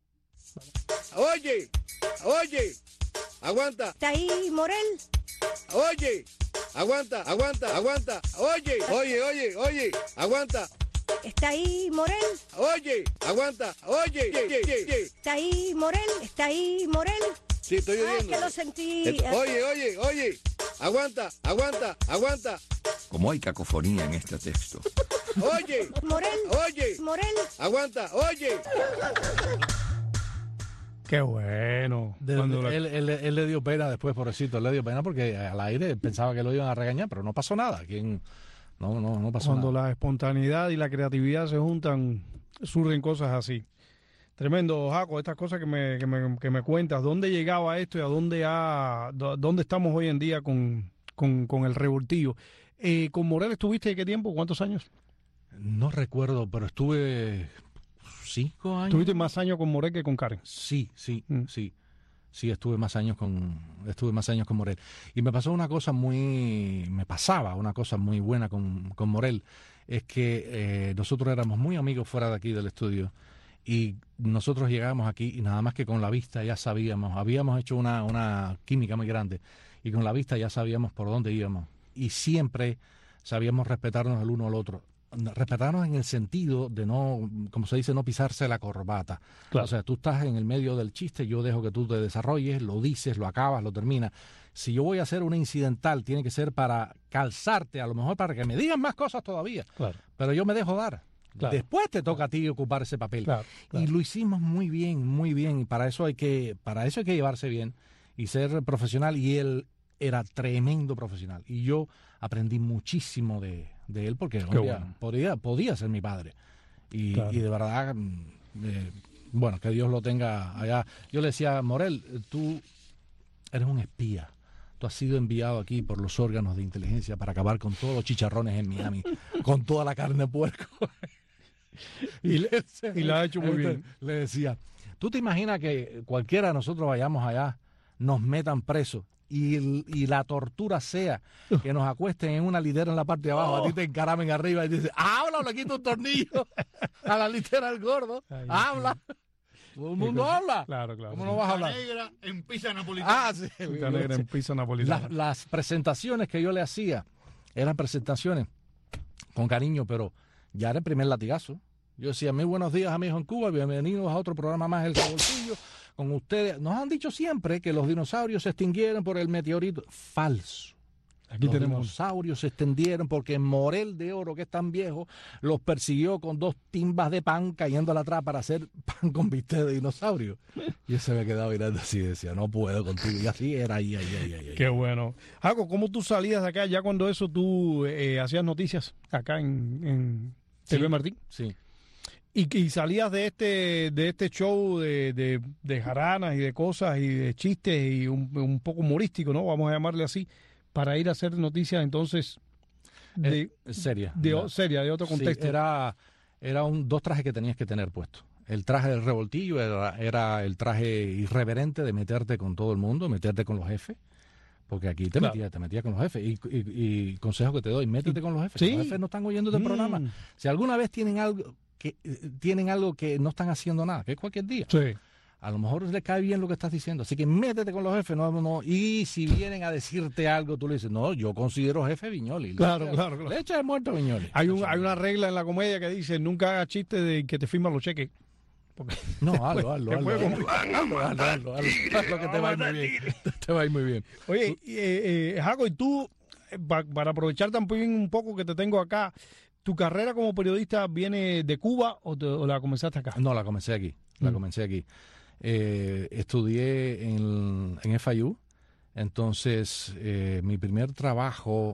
Oye, oye, aguanta, ¿Está ahí, Morel? oye, aguanta, aguanta, aguanta, oye, oye, oye, oye, aguanta, ¿Está ahí, Morel? oye, aguanta, oye, oye, oye. ¿Está ahí, Morel? ¿Está ahí, Morel? Sí, estoy Ah, es oyendo. que lo sentí. Et- Oye, oye, oye, aguanta, aguanta, aguanta. Como hay cacofonía en este texto. Oye, Morel, oye, Morel. aguanta, oye. Qué bueno. De- Cuando la- él, él- él le dio pena después, pobrecito, le dio pena porque al aire pensaba que lo iban a regañar, pero no pasó nada. ¿Quién? No, no, no pasó Cuando nada. la espontaneidad y la creatividad se juntan, surgen cosas así. Tremendo, Jaco, estas cosas que me, que me, que me cuentas. ¿Dónde llegaba esto y a dónde, ha, do- dónde estamos hoy en día con, con, con el revoltillo? Eh, ¿Con Morel estuviste qué tiempo? ¿Cuántos años? No recuerdo, pero estuve cinco años. ¿Tuviste más años con Morel que con Karen? Sí, sí, Mm. sí. Sí, estuve más años con estuve más años con Morel. Y me pasó una cosa muy me pasaba una cosa muy buena con, con Morel, es que eh, nosotros éramos muy amigos fuera de aquí del estudio y nosotros llegábamos aquí y nada más que con la vista ya sabíamos, habíamos hecho una una química muy grande y con la vista ya sabíamos por dónde íbamos y siempre sabíamos respetarnos el uno al otro. Respetarnos en el sentido de no, como se dice, no pisarse la corbata. Claro. O sea, tú estás en el medio del chiste, yo dejo que tú te desarrolles, lo dices, lo acabas, lo terminas. Si yo voy a hacer una incidental, tiene que ser para calzarte, a lo mejor para que me digan más cosas todavía. Claro. Pero yo me dejo dar. Claro. Después te toca a ti ocupar ese papel. Claro, claro. Y lo hicimos muy bien, muy bien. Y para eso hay que, para eso hay que llevarse bien y ser profesional. Y él era tremendo profesional. Y yo aprendí muchísimo de, de él porque Qué oye, bueno. podía, podía ser mi padre. Y, Claro. y de verdad, mm, eh, bueno, que Dios lo tenga allá. Yo le decía, Morel, tú eres un espía. Tú has sido enviado aquí por los órganos de inteligencia para acabar con todos los chicharrones en Miami, con toda la carne de puerco. Y le- y lo ha hecho muy bien. Le decía, ¿tú te imaginas que cualquiera de nosotros vayamos allá, nos metan presos y, el- y la tortura sea que nos acuesten en una litera en la parte de abajo, a ti te encaramen arriba y dices, habla, le quito un tornillo a la litera del gordo, Ay, habla. Todo el mundo habla. Claro, claro. ¿Cómo sí. no vas a hablar? Negra en pizza napolitana. Ah, sí. Puta negra en pizza napolitana. Las, las presentaciones que yo le hacía eran presentaciones con cariño, pero ya era el primer latigazo. Yo decía, muy buenos días amigos en Cuba, bienvenidos a otro programa más El Revoltillo. Con ustedes, nos han dicho siempre que los dinosaurios se extinguieron por el meteorito. Falso. Aquí Los tenemos. dinosaurios se extendieron porque Morel de Oro, que es tan viejo, los persiguió con dos timbas de pan cayéndole atrás para hacer pan con bistec de dinosaurio. Y él se me quedaba mirando así y decía, no puedo contigo. Y así era ahí, ahí, ahí, ahí. ahí. Qué bueno. Jaco, ¿cómo tú salías de acá ya cuando eso tú eh, hacías noticias acá en, en T V Sí. Martín? Sí. Y, y salías de este de este show de, de, de jaranas y de cosas y de chistes y un, un poco humorístico, ¿no? Vamos a llamarle así, para ir a hacer noticias entonces de, Eh, seria. de o- No. seria, de otro Sí, contexto. era era un, dos trajes que tenías que tener puestos. El traje del revoltillo era, era el traje irreverente de meterte con todo el mundo, meterte con los jefes. Porque aquí te Claro. metías te metía con los jefes. Y, y, y consejo que te doy, métete con los jefes. Sí. Los jefes no están oyendo este Mm. programa. Si alguna vez tienen algo que eh, tienen algo que no están haciendo nada, que es cualquier día, Sí. a lo mejor le cae bien lo que estás diciendo. Así que métete con los jefes. No, no, y si vienen a decirte algo, tú le dices, no, yo considero jefe Viñoli. Claro, Le- claro, claro. Le echa el muerto a Viñoli. Hay, un, hay una regla en la comedia que dice, nunca hagas chistes de que te firman los cheques. Porque No, hazlo, hazlo, que hazlo, puede hazlo, complicar. hazlo, hazlo, hazlo, hazlo, hazlo, que te va a ir muy bien. Te va a ir muy bien. Oye, eh, eh, Jaco, y tú, eh, pa- para aprovechar también un poco que te tengo acá, ¿tu carrera como periodista viene de Cuba o, te- o la comenzaste acá? No, la comencé aquí. La Mm. comencé aquí. Eh, estudié en, en F I U. Entonces, eh, mi primer trabajo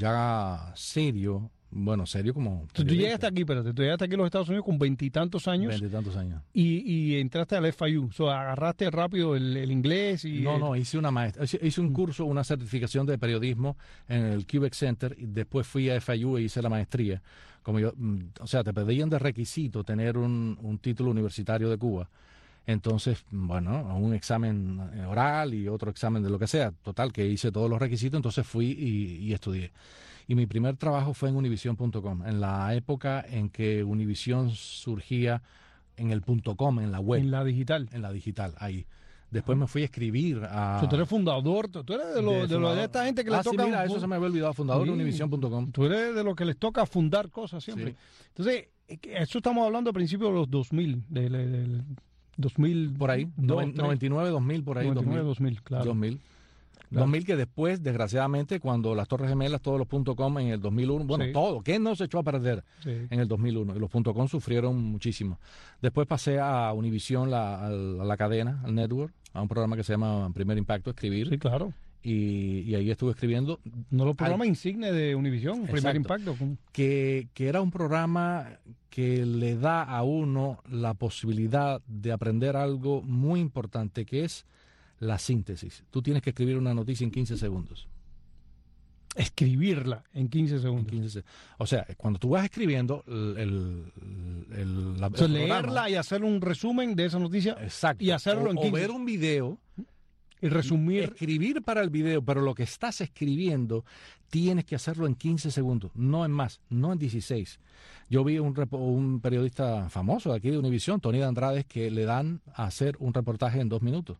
ya serio, bueno, serio como... Tú, tú periodista, llegaste aquí, espérate, tú llegaste aquí a los Estados Unidos con veintitantos años veintitantos años. y, y entraste al F I U. O sea, agarraste rápido el, el inglés y... No, el- no, hice una maestra, hice hice un curso, una certificación de periodismo en el Quebec Center y después fui a F I U e hice la maestría. Como yo, mm, o sea, te pedían de requisito tener un, un título universitario de Cuba. Entonces, bueno, un examen oral y otro examen de lo que sea. Total, que hice todos los requisitos, entonces fui y, y estudié. Y mi primer trabajo fue en univision punto com, en la época en que Univision surgía en el .com, en la web, en la digital. en la digital, ahí. Después me fui a escribir a... O sea, tú eres fundador, tú tú eres de, lo- de, lo- de fundador. esta gente que ah, le sí, toca... mira, fu- eso se me había olvidado, fundador Sí. de univision punto com. Tú eres de los que les toca fundar cosas siempre. Sí. Entonces, eh, que eso estamos hablando a principios de los dos mil, del, del dos mil... Por ahí, dos, noven- tres, noventa y nueve, dos mil, por ahí, noventa y nueve, dos mil. dos mil, claro. dos mil. Claro. dos mil que después, desgraciadamente, cuando las Torres Gemelas, todos los punto .com en el dos mil uno, bueno, Sí. todo, ¿qué no se echó a perder Sí. en el dos mil uno? Y los punto .com sufrieron muchísimo. Después pasé a Univision, la, a la cadena, al network, a un programa que se llama Primer Impacto, Escribir, Sí, claro. y, y ahí estuve escribiendo, Uno de los programas insignes de Univision, Primer Exacto. Impacto. con- que, que era un programa que le da a uno la posibilidad de aprender algo muy importante, que es la síntesis. Tú tienes que escribir una noticia en quince segundos. Escribirla en quince En segundos. quince se- O sea, cuando tú vas escribiendo, el, el- el- la, O sea, el leerla programa- y hacer un resumen de esa noticia exacto, y hacerlo o, en o quince. ver un video, y resumir. escribir para el video, pero lo que estás escribiendo tienes que hacerlo en quince segundos, no en más, no en dieciséis. Yo vi un, repo- un periodista famoso de aquí de Univision, Tony de Andrade, que le dan a hacer un reportaje en dos minutos.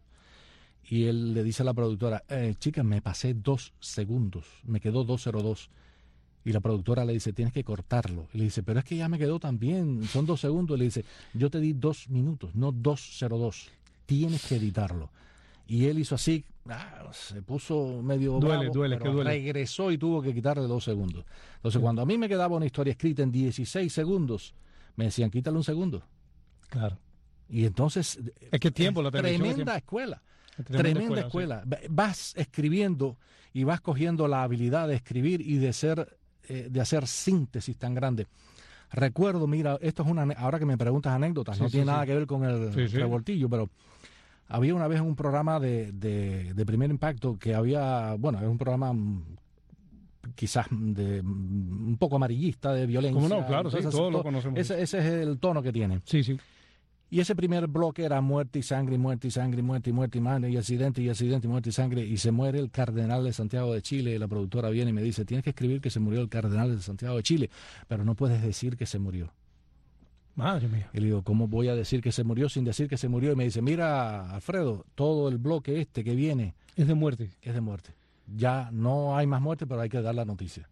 Y él le dice a la productora, eh, chica, me pasé dos segundos, me quedó dos cero dos. Y la productora le dice, tienes que cortarlo. Y le dice, pero es que ya me quedó también, son dos segundos. Y le dice, yo te di dos minutos, no dos cero dos. Tienes que editarlo. Y él hizo así, ah, se puso medio Duele, bravo, duele, pero que duele. regresó y tuvo que quitarle dos segundos. Entonces, cuando a mí me quedaba una historia escrita en dieciséis segundos, me decían, quítale un segundo. Claro. Y entonces, Es que tiempo, la televisión es tremenda tiempo. escuela. Tremenda Tremenda escuela, escuela. Va- Vas escribiendo y vas cogiendo la habilidad de escribir y de ser, eh, de hacer síntesis tan grande. Recuerdo, mira, esto es una, ane- ahora que me preguntas anécdotas, Sí, no sí, tiene sí. nada que ver con el Sí, sí. revoltillo, pero había una vez un programa de, de, de Primer Impacto que había, bueno, es un programa mm, quizás de mm, un poco amarillista, de violencia. ¿Cómo no? Claro, sí, cosas- todos lo to- conocemos. Ese, ese es el tono que tiene. Sí, sí. Y ese primer bloque era muerte y sangre, y muerte y sangre, y muerte y muerte y madre, y accidente y accidente y muerte y sangre, y se muere el cardenal de Santiago de Chile, y la productora viene y me dice, tienes que escribir que se murió el cardenal de Santiago de Chile, pero no puedes decir que se murió. Madre mía. Y le digo, ¿cómo voy a decir que se murió sin decir que se murió? Y me dice, mira, Alfredo, todo el bloque este que viene Es de muerte. es de muerte. Ya no hay más muerte, pero hay que dar la noticia.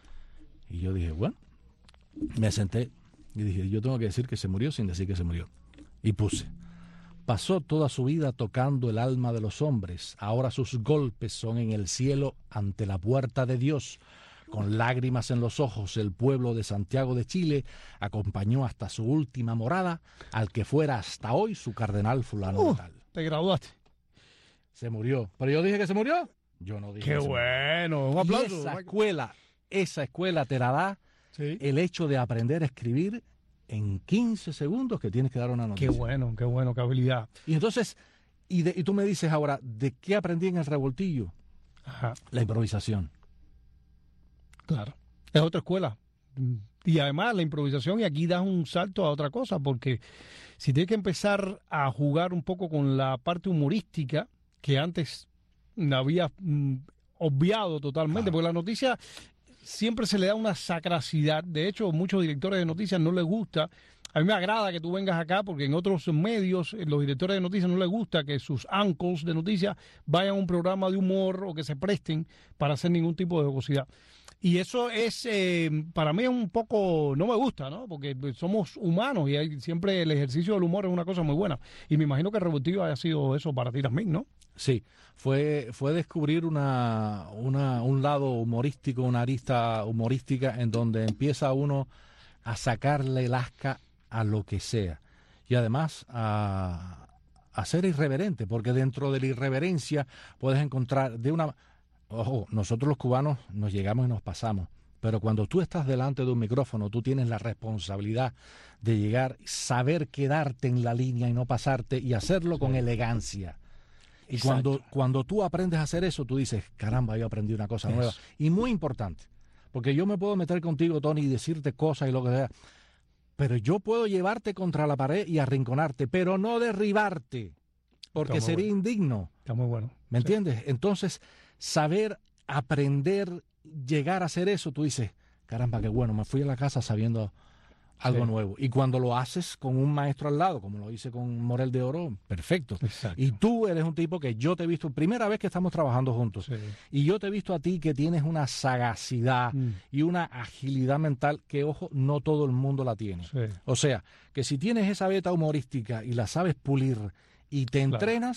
Y yo dije, bueno, me senté y dije, yo tengo que decir que se murió sin decir que se murió. Y puse, pasó toda su vida tocando el alma de los hombres, ahora sus golpes son en el cielo ante la puerta de Dios. Con lágrimas en los ojos, el pueblo de Santiago de Chile acompañó hasta su última morada al que fuera hasta hoy su cardenal fulano de Uh, tal. Te graduaste. Se murió. ¿Pero yo dije que se murió? Yo no dije Qué que se murió. bueno. Un Y aplauso. esa escuela, esa escuela te la da Sí. el hecho de aprender a escribir en quince segundos que tienes que dar una Qué noticia. bueno, qué bueno, qué habilidad. Y entonces, y, de- y tú me dices ahora, ¿de qué aprendí en el revoltillo? Ajá, La improvisación. claro. Es otra escuela. Y además la improvisación, y aquí das un salto a otra cosa, porque si tienes que empezar a jugar un poco con la parte humorística que antes había mm, obviado totalmente, Claro. porque la noticia siempre se le da una sacracidad. De hecho, muchos directores de noticias no les gusta. A mí me agrada que tú vengas acá porque en otros medios eh, los directores de noticias no les gusta que sus uncles de noticias vayan a un programa de humor o que se presten para hacer ningún tipo de jocosidad. Y eso es, eh, para mí es un poco, no me gusta, ¿no? Porque pues, somos humanos y hay, siempre el ejercicio del humor es una cosa muy buena. Y me imagino que el Revoltillo haya sido eso para ti también, ¿no? Sí, fue, fue descubrir una, una, un lado humorístico, una arista humorística en donde empieza uno a sacarle el asca a lo que sea. Y además a, a ser irreverente, porque dentro de la irreverencia puedes encontrar de una... Ojo, nosotros los cubanos nos llegamos y nos pasamos, pero cuando tú estás delante de un micrófono, tú tienes la responsabilidad de llegar, saber quedarte en la línea y no pasarte y hacerlo con elegancia. Y cuando, cuando tú aprendes a hacer eso, tú dices, caramba, yo aprendí una cosa Eso. nueva. Y muy importante, porque yo me puedo meter contigo, Tony, y decirte cosas y lo que sea, pero yo puedo llevarte contra la pared y arrinconarte, pero no derribarte, porque Está muy sería bueno. indigno. Está muy bueno. ¿Me Sí. entiendes? Entonces, saber, aprender, llegar a hacer eso, tú dices, caramba, qué bueno, me fui a la casa sabiendo algo Sí. nuevo. Y cuando lo haces con un maestro al lado, como lo hice con Morel de Oro, perfecto. Exacto. Y tú eres un tipo que yo te he visto, primera vez que estamos trabajando juntos, Sí. y yo te he visto a ti que tienes una sagacidad Mm. y una agilidad mental que, ojo, no todo el mundo la tiene. Sí. O sea, que si tienes esa beta humorística y la sabes pulir y te Claro. entrenas,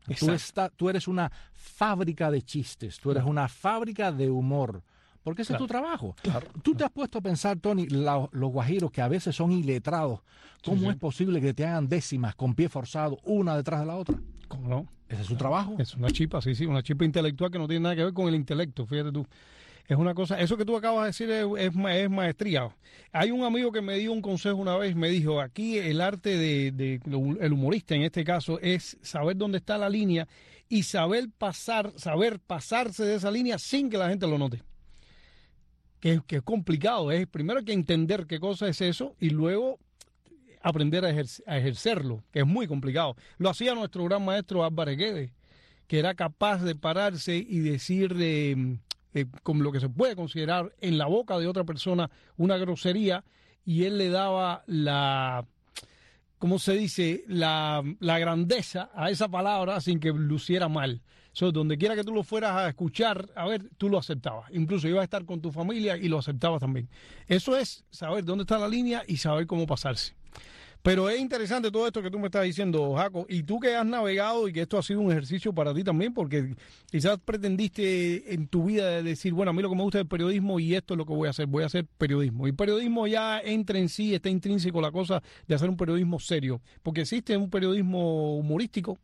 Tú, Exacto. está, tú eres una fábrica de chistes, tú eres una fábrica de humor, porque ese Claro. es tu trabajo. Claro. Tú te has puesto a pensar, Tony, la- los guajiros que a veces son iletrados, ¿cómo Sí, sí. es posible que te hagan décimas con pie forzado, una detrás de la otra? ¿Cómo no? Ese es su trabajo. Es una chipa, sí, sí, una chipa intelectual que no tiene nada que ver con el intelecto, fíjate tú. Es una cosa, eso que tú acabas de decir es, es, ma- es maestría. Hay un amigo que me dio un consejo una vez, me dijo, aquí el arte de, de el humorista en este caso es saber dónde está la línea y saber pasar, saber pasarse de esa línea sin que la gente lo note. Que, que es complicado, es primero hay que entender qué cosa es eso y luego aprender a, ejer- a ejercerlo, que es muy complicado. Lo hacía nuestro gran maestro Álvarez Guedes, que era capaz de pararse y decir eh, eh, como lo que se puede considerar en la boca de otra persona una grosería y él le daba la, ¿cómo se dice? La, la grandeza a esa palabra sin que luciera mal. So, donde quiera que tú lo fueras a escuchar, a ver, tú lo aceptabas. Incluso ibas a estar con tu familia y lo aceptabas también. Eso es saber dónde está la línea y saber cómo pasarse. Pero es interesante todo esto que tú me estás diciendo, Jaco, y tú que has navegado y que esto ha sido un ejercicio para ti también, porque quizás pretendiste en tu vida de decir, bueno, a mí lo que me gusta es el periodismo y esto es lo que voy a hacer, voy a hacer periodismo. Y periodismo ya entra en sí, está intrínseco la cosa de hacer un periodismo serio, porque existe un periodismo humorístico,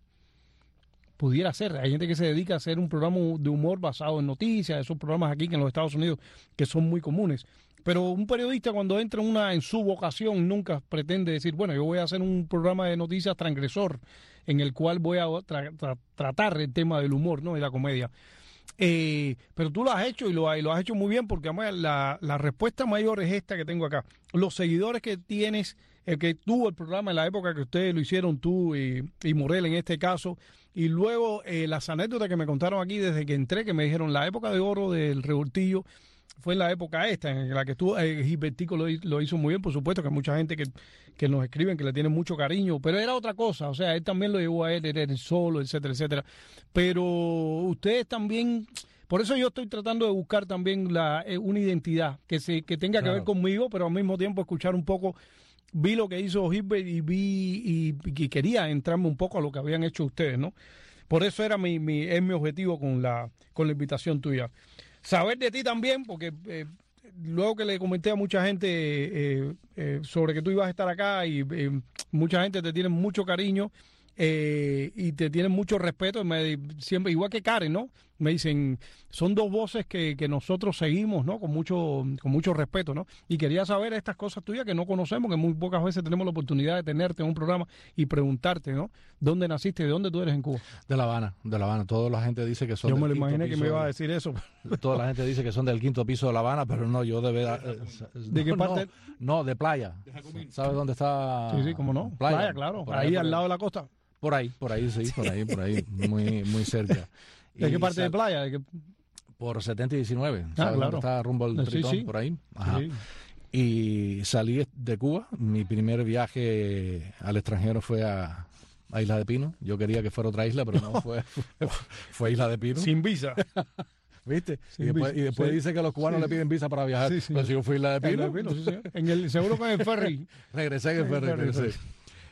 pudiera ser, hay gente que se dedica a hacer un programa de humor basado en noticias, esos programas aquí que en los Estados Unidos que son muy comunes. Pero un periodista cuando entra en, una, en su vocación nunca pretende decir, bueno, yo voy a hacer un programa de noticias transgresor en el cual voy a tra tra tratar el tema del humor, ¿no? Y la comedia. Eh, pero tú lo has hecho y lo, y lo has hecho muy bien porque además, la, la respuesta mayor es esta que tengo acá. Los seguidores que tienes, el que tuvo el programa en la época que ustedes lo hicieron, tú y, y Morel en este caso, y luego eh, las anécdotas que me contaron aquí desde que entré, que me dijeron la época de oro del Revoltillo fue en la época esta, en la que tú, eh, Gilbertico lo, lo hizo muy bien, por supuesto, que hay mucha gente que, que nos escriben, que le tienen mucho cariño, pero era otra cosa, o sea, él también lo llevó a él, era él solo, etcétera, etcétera. Pero ustedes también, por eso yo estoy tratando de buscar también la, eh, una identidad que, se, que tenga Claro. que ver conmigo, pero al mismo tiempo escuchar un poco. Vi lo que hizo Gilbert y vi y, y quería entrarme un poco a lo que habían hecho ustedes, ¿no? Por eso era mi, mi, es mi objetivo con la, con la invitación tuya. Saber de ti también, porque eh, luego que le comenté a mucha gente eh, eh, sobre que tú ibas a estar acá y eh, mucha gente te tiene mucho cariño eh, y te tienen mucho respeto, me, siempre igual que Karen, ¿no? Me dicen, son dos voces que, que nosotros seguimos, ¿no? Con mucho, con mucho respeto, ¿no? Y quería saber estas cosas tuyas que no conocemos, que muy pocas veces tenemos la oportunidad de tenerte en un programa y preguntarte, ¿no? ¿Dónde naciste? ¿De dónde tú eres en Cuba? De La Habana, de La Habana. Toda la gente dice que son Yo del me lo quinto imaginé que piso me iba a de- decir eso. Toda la gente dice que son del quinto piso de La Habana, pero no, yo de verdad... eh, ¿De qué no, parte? No, de playa. ¿Sabes dónde está? Sí, sí, cómo no. Playa, claro. Por Ahí por al el- lado de la costa. Por ahí, por ahí, sí, por ahí, por ahí, muy, muy cerca. ¿De Y qué parte de sal- playa? ¿De qué? Por setenta y diecinueve, Ah, ¿sabes claro. dónde está rumbo al Sí, Tritón? sí. Por ahí. Ajá. Sí. Y salí de Cuba. Mi primer viaje al extranjero fue a, a Isla de Pino. Yo quería que fuera otra isla, pero no, fue, fue, fue Isla de Pino. Sin visa. ¿Viste? Sin Y después, visa. y después Sí. dice que los cubanos Sí, le sí. piden visa para viajar. Sí, sí. Pero si yo fui a Isla de Pino, En el Pino, sí, sí. En el, seguro con el ferry. regresé en el En el ferry. ferry, regresé. ferry.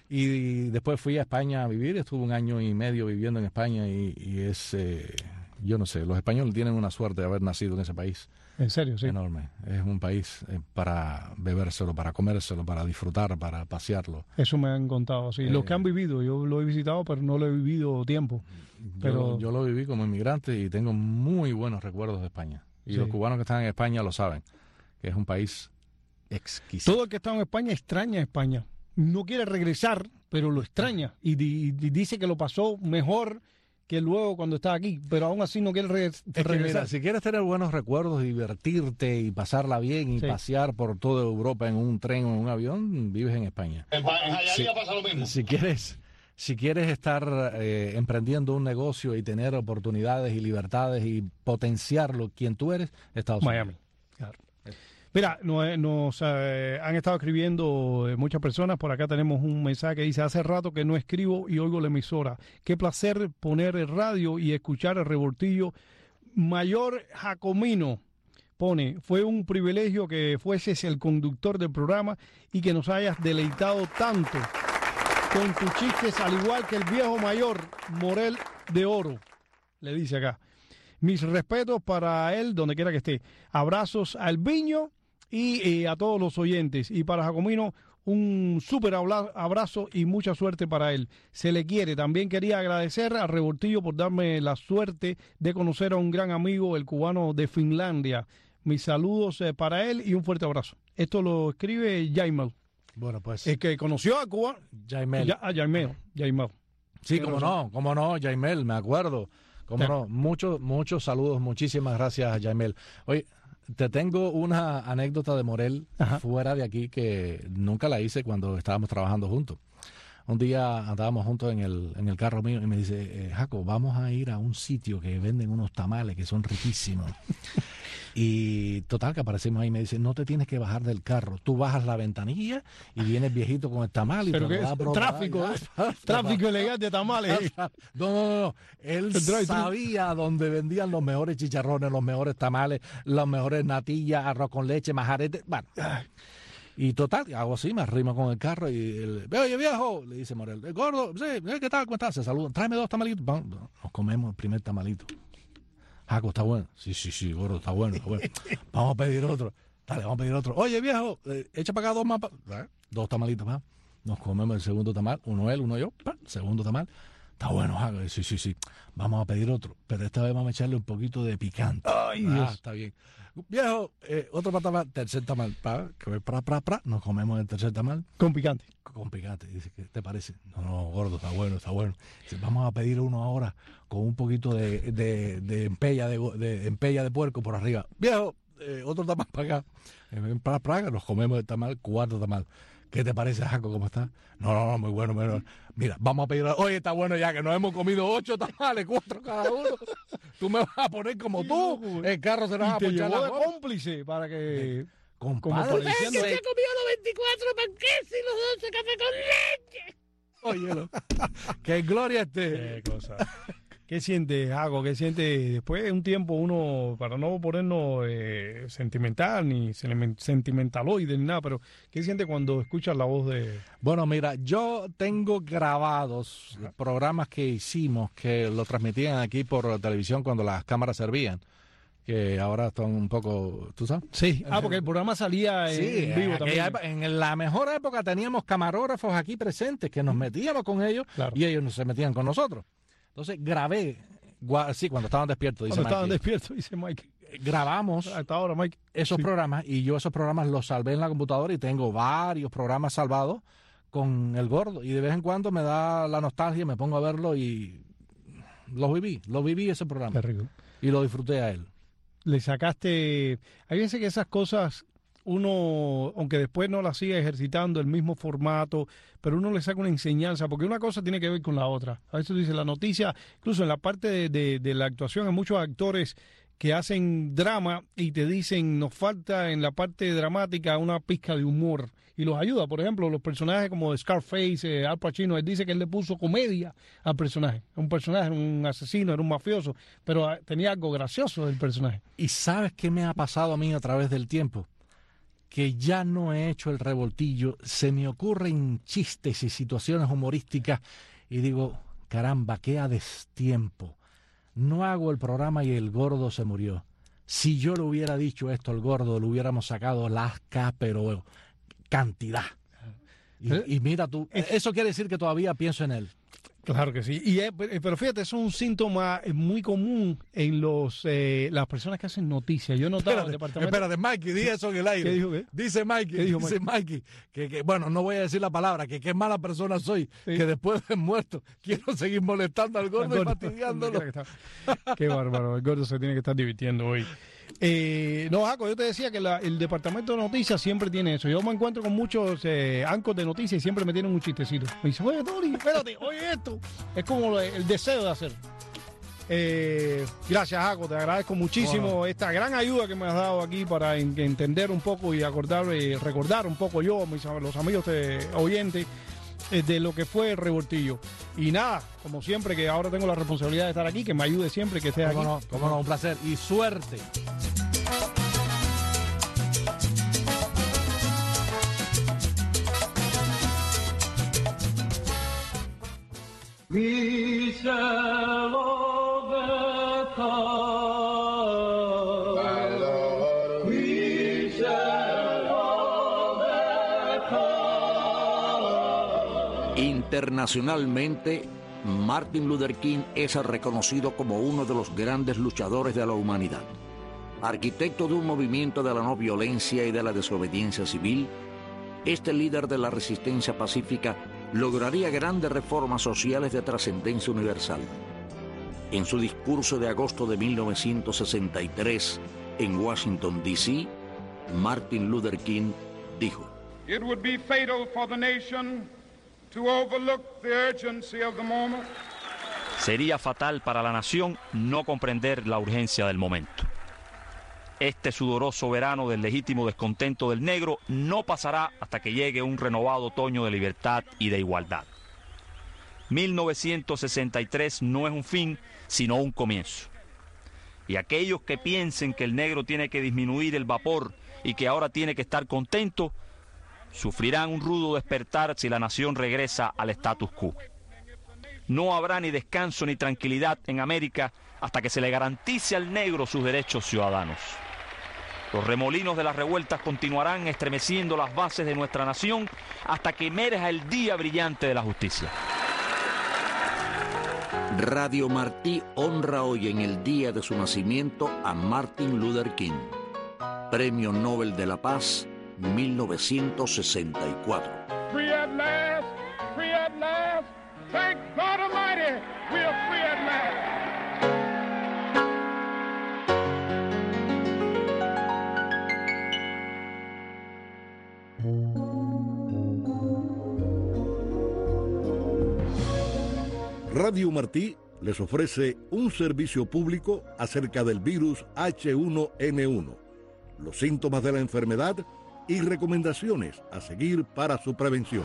Y después fui a España a vivir. Estuve un año y medio viviendo en España y, y es, eh, yo no sé, los españoles tienen una suerte de haber nacido en ese país. En serio, sí. Enorme. Es un país eh, para bebérselo, para comérselo, para disfrutar, para pasearlo. Eso me han contado, sí. Eh, Los que han vivido, yo lo he visitado, pero no lo he vivido tiempo. Pero- Yo, yo lo viví como inmigrante y tengo muy buenos recuerdos de España. Y Sí. los cubanos que están en España lo saben, que es un país exquisito. Todo el que está en España extraña España. No quiere regresar, pero lo extraña. Y, di- y dice que lo pasó mejor que luego cuando estaba aquí, pero aún así no quiere re- Es que regresar. mira, si quieres tener buenos recuerdos, divertirte y pasarla bien y Sí. pasear por toda Europa en un tren o en un avión, vives en España. En, Pa- en Jayalía Sí. pasa lo mismo. Si quieres, si quieres estar eh, emprendiendo un negocio y tener oportunidades y libertades y potenciarlo quien tú eres, Estados Unidos. Miami. Claro. Mira, nos, nos, eh, han estado escribiendo eh, muchas personas. Por acá tenemos un mensaje que dice, hace rato que no escribo y oigo la emisora. Qué placer poner el radio y escuchar el Revoltillo. Mayor Jacomino pone, fue un privilegio que fueses el conductor del programa y que nos hayas deleitado tanto con tus chistes, al igual que el viejo mayor Morel de oro, le dice acá. Mis respetos para él, donde quiera que esté. Abrazos al Viño y eh, a todos los oyentes. Y para Jacomino, un súper abrazo y mucha suerte para él. Se le quiere. También quería agradecer a Revoltillo por darme la suerte de conocer a un gran amigo, el cubano de Finlandia. Mis saludos eh, para él y un fuerte abrazo. Esto lo escribe Jaimel. Bueno, pues. El que conoció a Cuba. Jaimel. Ya, a Jaimel. Jaimel. Sí, cómo no, cómo no, Jaimel, me acuerdo. Cómo sí. no, muchos, muchos saludos, muchísimas gracias, Jaimel. Oye, te tengo una anécdota de Morel Ajá. fuera de aquí que nunca la hice cuando estábamos trabajando juntos. Un día andábamos juntos en el, en el carro mío y me dice, eh, Jaco, vamos a ir a un sitio que venden unos tamales que son riquísimos. Y total, que aparecemos ahí y me dice, no te tienes que bajar del carro. Tú bajas la ventanilla y viene el viejito con el tamal. Y ¿Pero te qué lo es? da a probar. Tráfico, ¿eh? Tráfico ilegal de tamales. No, no, no. Él sabía dónde vendían los mejores chicharrones, los mejores tamales, las mejores natillas, arroz con leche, majarete. Bueno. Y total, hago así, me arrimo con el carro y el, oye viejo, le dice Morel, el gordo, sí, ¿qué tal? ¿Cómo estás? Se saludan, tráeme dos tamalitos. Vamos, nos comemos el primer tamalito. Jaco, ¿está bueno? Sí, sí, sí, gordo, está bueno, está bueno. Vamos a pedir otro. Dale, vamos a pedir otro. Oye viejo, eh, echa para acá dos más. ¿Eh? Dos tamalitos más. Nos comemos el segundo tamal, uno él, uno yo, ¡pam! Segundo tamal. Está bueno, Jaco, sí, sí, sí. Vamos a pedir otro, pero esta vez vamos a echarle un poquito de picante. Ay, ah, Dios. Está bien. Viejo, eh, otro para tamal, tercer tamal, pa, que pra, pra, pra, nos comemos el tercer tamal. Con picante. Con picante. Dice, ¿qué te parece? No, no, gordo, está bueno, está bueno. Dice, vamos a pedir uno ahora con un poquito de, de, de empella de, de empella de puerco por arriba. Viejo, eh, otro tamal para acá. En pra, pra, nos comemos el tamal, cuarto tamal. ¿Qué te parece, Jaco? ¿Cómo está? No, no, no, muy bueno, muy bueno. Mira, vamos a pedir... Oye, está bueno ya que nos hemos comido ocho tamales, cuatro cada uno. Tú me vas a poner como tú. El carro se nos va a poner la de cómplice para que... Compadre, como que se comió los veinticuatro panqueques y los doce café con leche. Óyelo. Que gloria esté. Qué cosa. ¿Qué siente, Jaco? ¿Qué siente después de un tiempo uno, para no ponernos eh, sentimental, ni sentimentaloide, ni nada, pero qué siente cuando escuchas la voz de...? Bueno, mira, yo tengo grabados Ajá. programas que hicimos, que lo transmitían aquí por televisión cuando las cámaras servían, que ahora están un poco, ¿tú sabes? Sí, ah, porque el programa salía en, sí, en vivo en también. Época, en la mejor época teníamos camarógrafos aquí presentes que nos metíamos con ellos claro. y ellos no se metían con nosotros. Entonces grabé, sí, cuando estaban despiertos, dice Cuando estaban Mikey. despiertos, dice Mike. Grabamos hasta ahora, Mike. esos sí. programas y yo esos programas los salvé en la computadora y tengo varios programas salvados con el gordo. Y de vez en cuando me da la nostalgia, me pongo a verlo y los viví, los viví ese programa. Qué rico. Y lo disfruté a él. Le sacaste... Hay veces que esas cosas... Uno, aunque después no la siga ejercitando el mismo formato, pero uno le saca una enseñanza, porque una cosa tiene que ver con la otra. A veces dice la noticia, incluso en la parte de, de, de la actuación, hay muchos actores que hacen drama y te dicen, nos falta en la parte dramática una pizca de humor, y los ayuda. Por ejemplo, los personajes como Scarface, eh, Al Pacino, él dice que él le puso comedia al personaje. Un personaje, era un asesino, era un mafioso, pero tenía algo gracioso del personaje. ¿Y sabes qué me ha pasado a mí a través del tiempo? Que ya no he hecho el revoltillo, se me ocurren chistes y situaciones humorísticas y digo, caramba, qué a destiempo. No hago el programa y el gordo se murió. Si yo le hubiera dicho esto al gordo, le hubiéramos sacado las K, pero cantidad. Y, y mira tú, eso quiere decir que todavía pienso en él. Claro que sí. Y es, pero fíjate, es un síntoma muy común en los eh, las personas que hacen noticias. Yo notaba en el departamento... Espérate, Mikey, di eso en el aire. ¿Qué dijo qué? Dice Mikey, ¿Qué dijo dice Mikey, que, que, bueno, no voy a decir la palabra, que qué mala persona soy, sí. que después de muerto quiero seguir molestando al gordo, al gordo y fastidiándolo. Qué bárbaro, el gordo se tiene que estar divirtiendo hoy. Eh, no, Jaco, yo te decía que la, el departamento de noticias siempre tiene eso. Yo me encuentro con muchos eh, ancos de noticias y siempre me tienen un chistecito. Me dicen, oye, Tony, espérate, oye esto. Es como lo, el deseo de hacer. Eh, gracias, Jaco, te agradezco muchísimo bueno. esta gran ayuda que me has dado aquí para en, entender un poco y acordar, eh, recordar un poco yo, mis, los amigos de, oyentes, eh, de lo que fue el revoltillo. Y nada, como siempre, que ahora tengo la responsabilidad de estar aquí, que me ayude siempre, que estés aquí. No, cómo no, un placer y suerte. We shall overcome. We shall overcome. Internacionalmente, Martin Luther King es reconocido como uno de los grandes luchadores de la humanidad. Arquitecto de un movimiento de la no violencia y de la desobediencia civil, este líder de la resistencia pacífica lograría grandes reformas sociales de trascendencia universal. En su discurso de agosto de mil novecientos sesenta y tres en Washington, D C, Martin Luther King dijo: It would be fatal for the nation to overlook the urgency of the moment. Sería fatal para la nación no comprender la urgencia del momento. Este sudoroso verano del legítimo descontento del negro no pasará hasta que llegue un renovado otoño de libertad y de igualdad. mil novecientos sesenta y tres no es un fin, sino un comienzo. Y aquellos que piensen que el negro tiene que disminuir el vapor y que ahora tiene que estar contento, sufrirán un rudo despertar si la nación regresa al status quo. No habrá ni descanso ni tranquilidad en América hasta que se le garantice al negro sus derechos ciudadanos. Los remolinos de las revueltas continuarán estremeciendo las bases de nuestra nación hasta que emerja el día brillante de la justicia. Radio Martí honra hoy en el día de su nacimiento a Martin Luther King, Premio Nobel de la Paz, mil novecientos sesenta y cuatro. Free at last, free at last, thank God Almighty, we are free at last. Radio Martí les ofrece un servicio público acerca del virus H uno N uno, los síntomas de la enfermedad y recomendaciones a seguir para su prevención.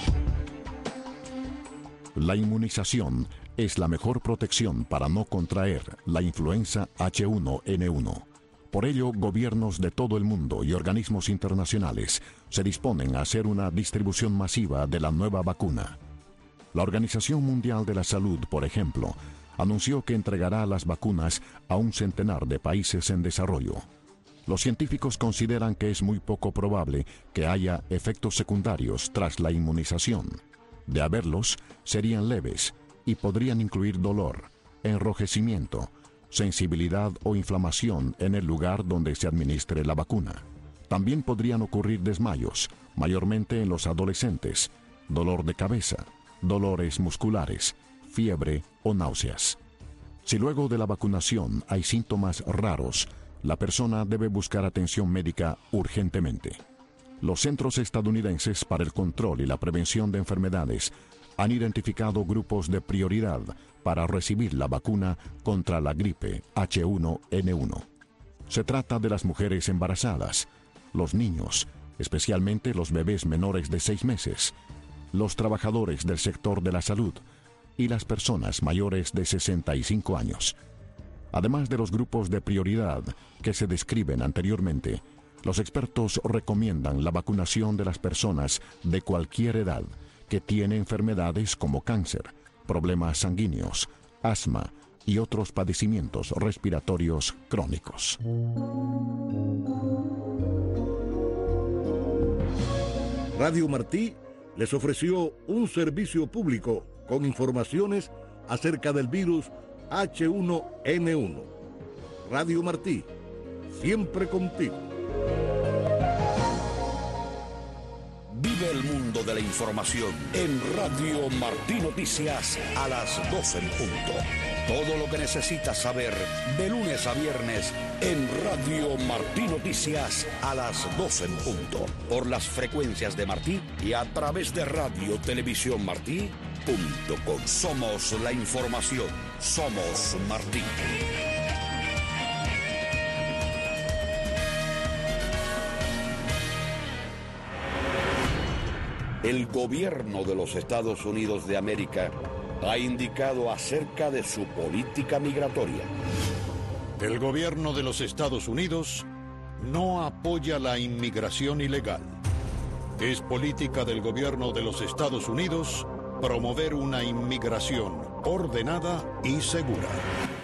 La inmunización es la mejor protección para no contraer la influenza H uno N uno. Por ello, gobiernos de todo el mundo y organismos internacionales se disponen a hacer una distribución masiva de la nueva vacuna. La Organización Mundial de la Salud, por ejemplo, anunció que entregará las vacunas a un centenar de países en desarrollo. Los científicos consideran que es muy poco probable que haya efectos secundarios tras la inmunización. De haberlos, serían leves y podrían incluir dolor, enrojecimiento, sensibilidad o inflamación en el lugar donde se administre la vacuna. También podrían ocurrir desmayos, mayormente en los adolescentes, dolor de cabeza, dolores musculares, fiebre o náuseas. Si luego de la vacunación hay síntomas raros, la persona debe buscar atención médica urgentemente. Los Centros Estadounidenses para el Control y la Prevención de Enfermedades han identificado grupos de prioridad para recibir la vacuna contra la gripe H uno N uno. Se trata de las mujeres embarazadas, los niños, especialmente los bebés menores de seis meses, los trabajadores del sector de la salud y las personas mayores de sesenta y cinco años. Además de los grupos de prioridad que se describen anteriormente, los expertos recomiendan la vacunación de las personas de cualquier edad que tienen enfermedades como cáncer, problemas sanguíneos, asma y otros padecimientos respiratorios crónicos. Radio Martí les ofreció un servicio público con informaciones acerca del virus H uno N uno. Radio Martí, siempre contigo. Vive el mundo de la información en Radio Martí Noticias a las doce en punto. Todo lo que necesitas saber de lunes a viernes en Radio Martí Noticias a las doce en punto. Por las frecuencias de Martí y a través de Radio Televisión Martí punto com. Somos la información. Somos Martí. El gobierno de los Estados Unidos de América ha indicado acerca de su política migratoria. El gobierno de los Estados Unidos no apoya la inmigración ilegal. Es política del gobierno de los Estados Unidos promover una inmigración ordenada y segura.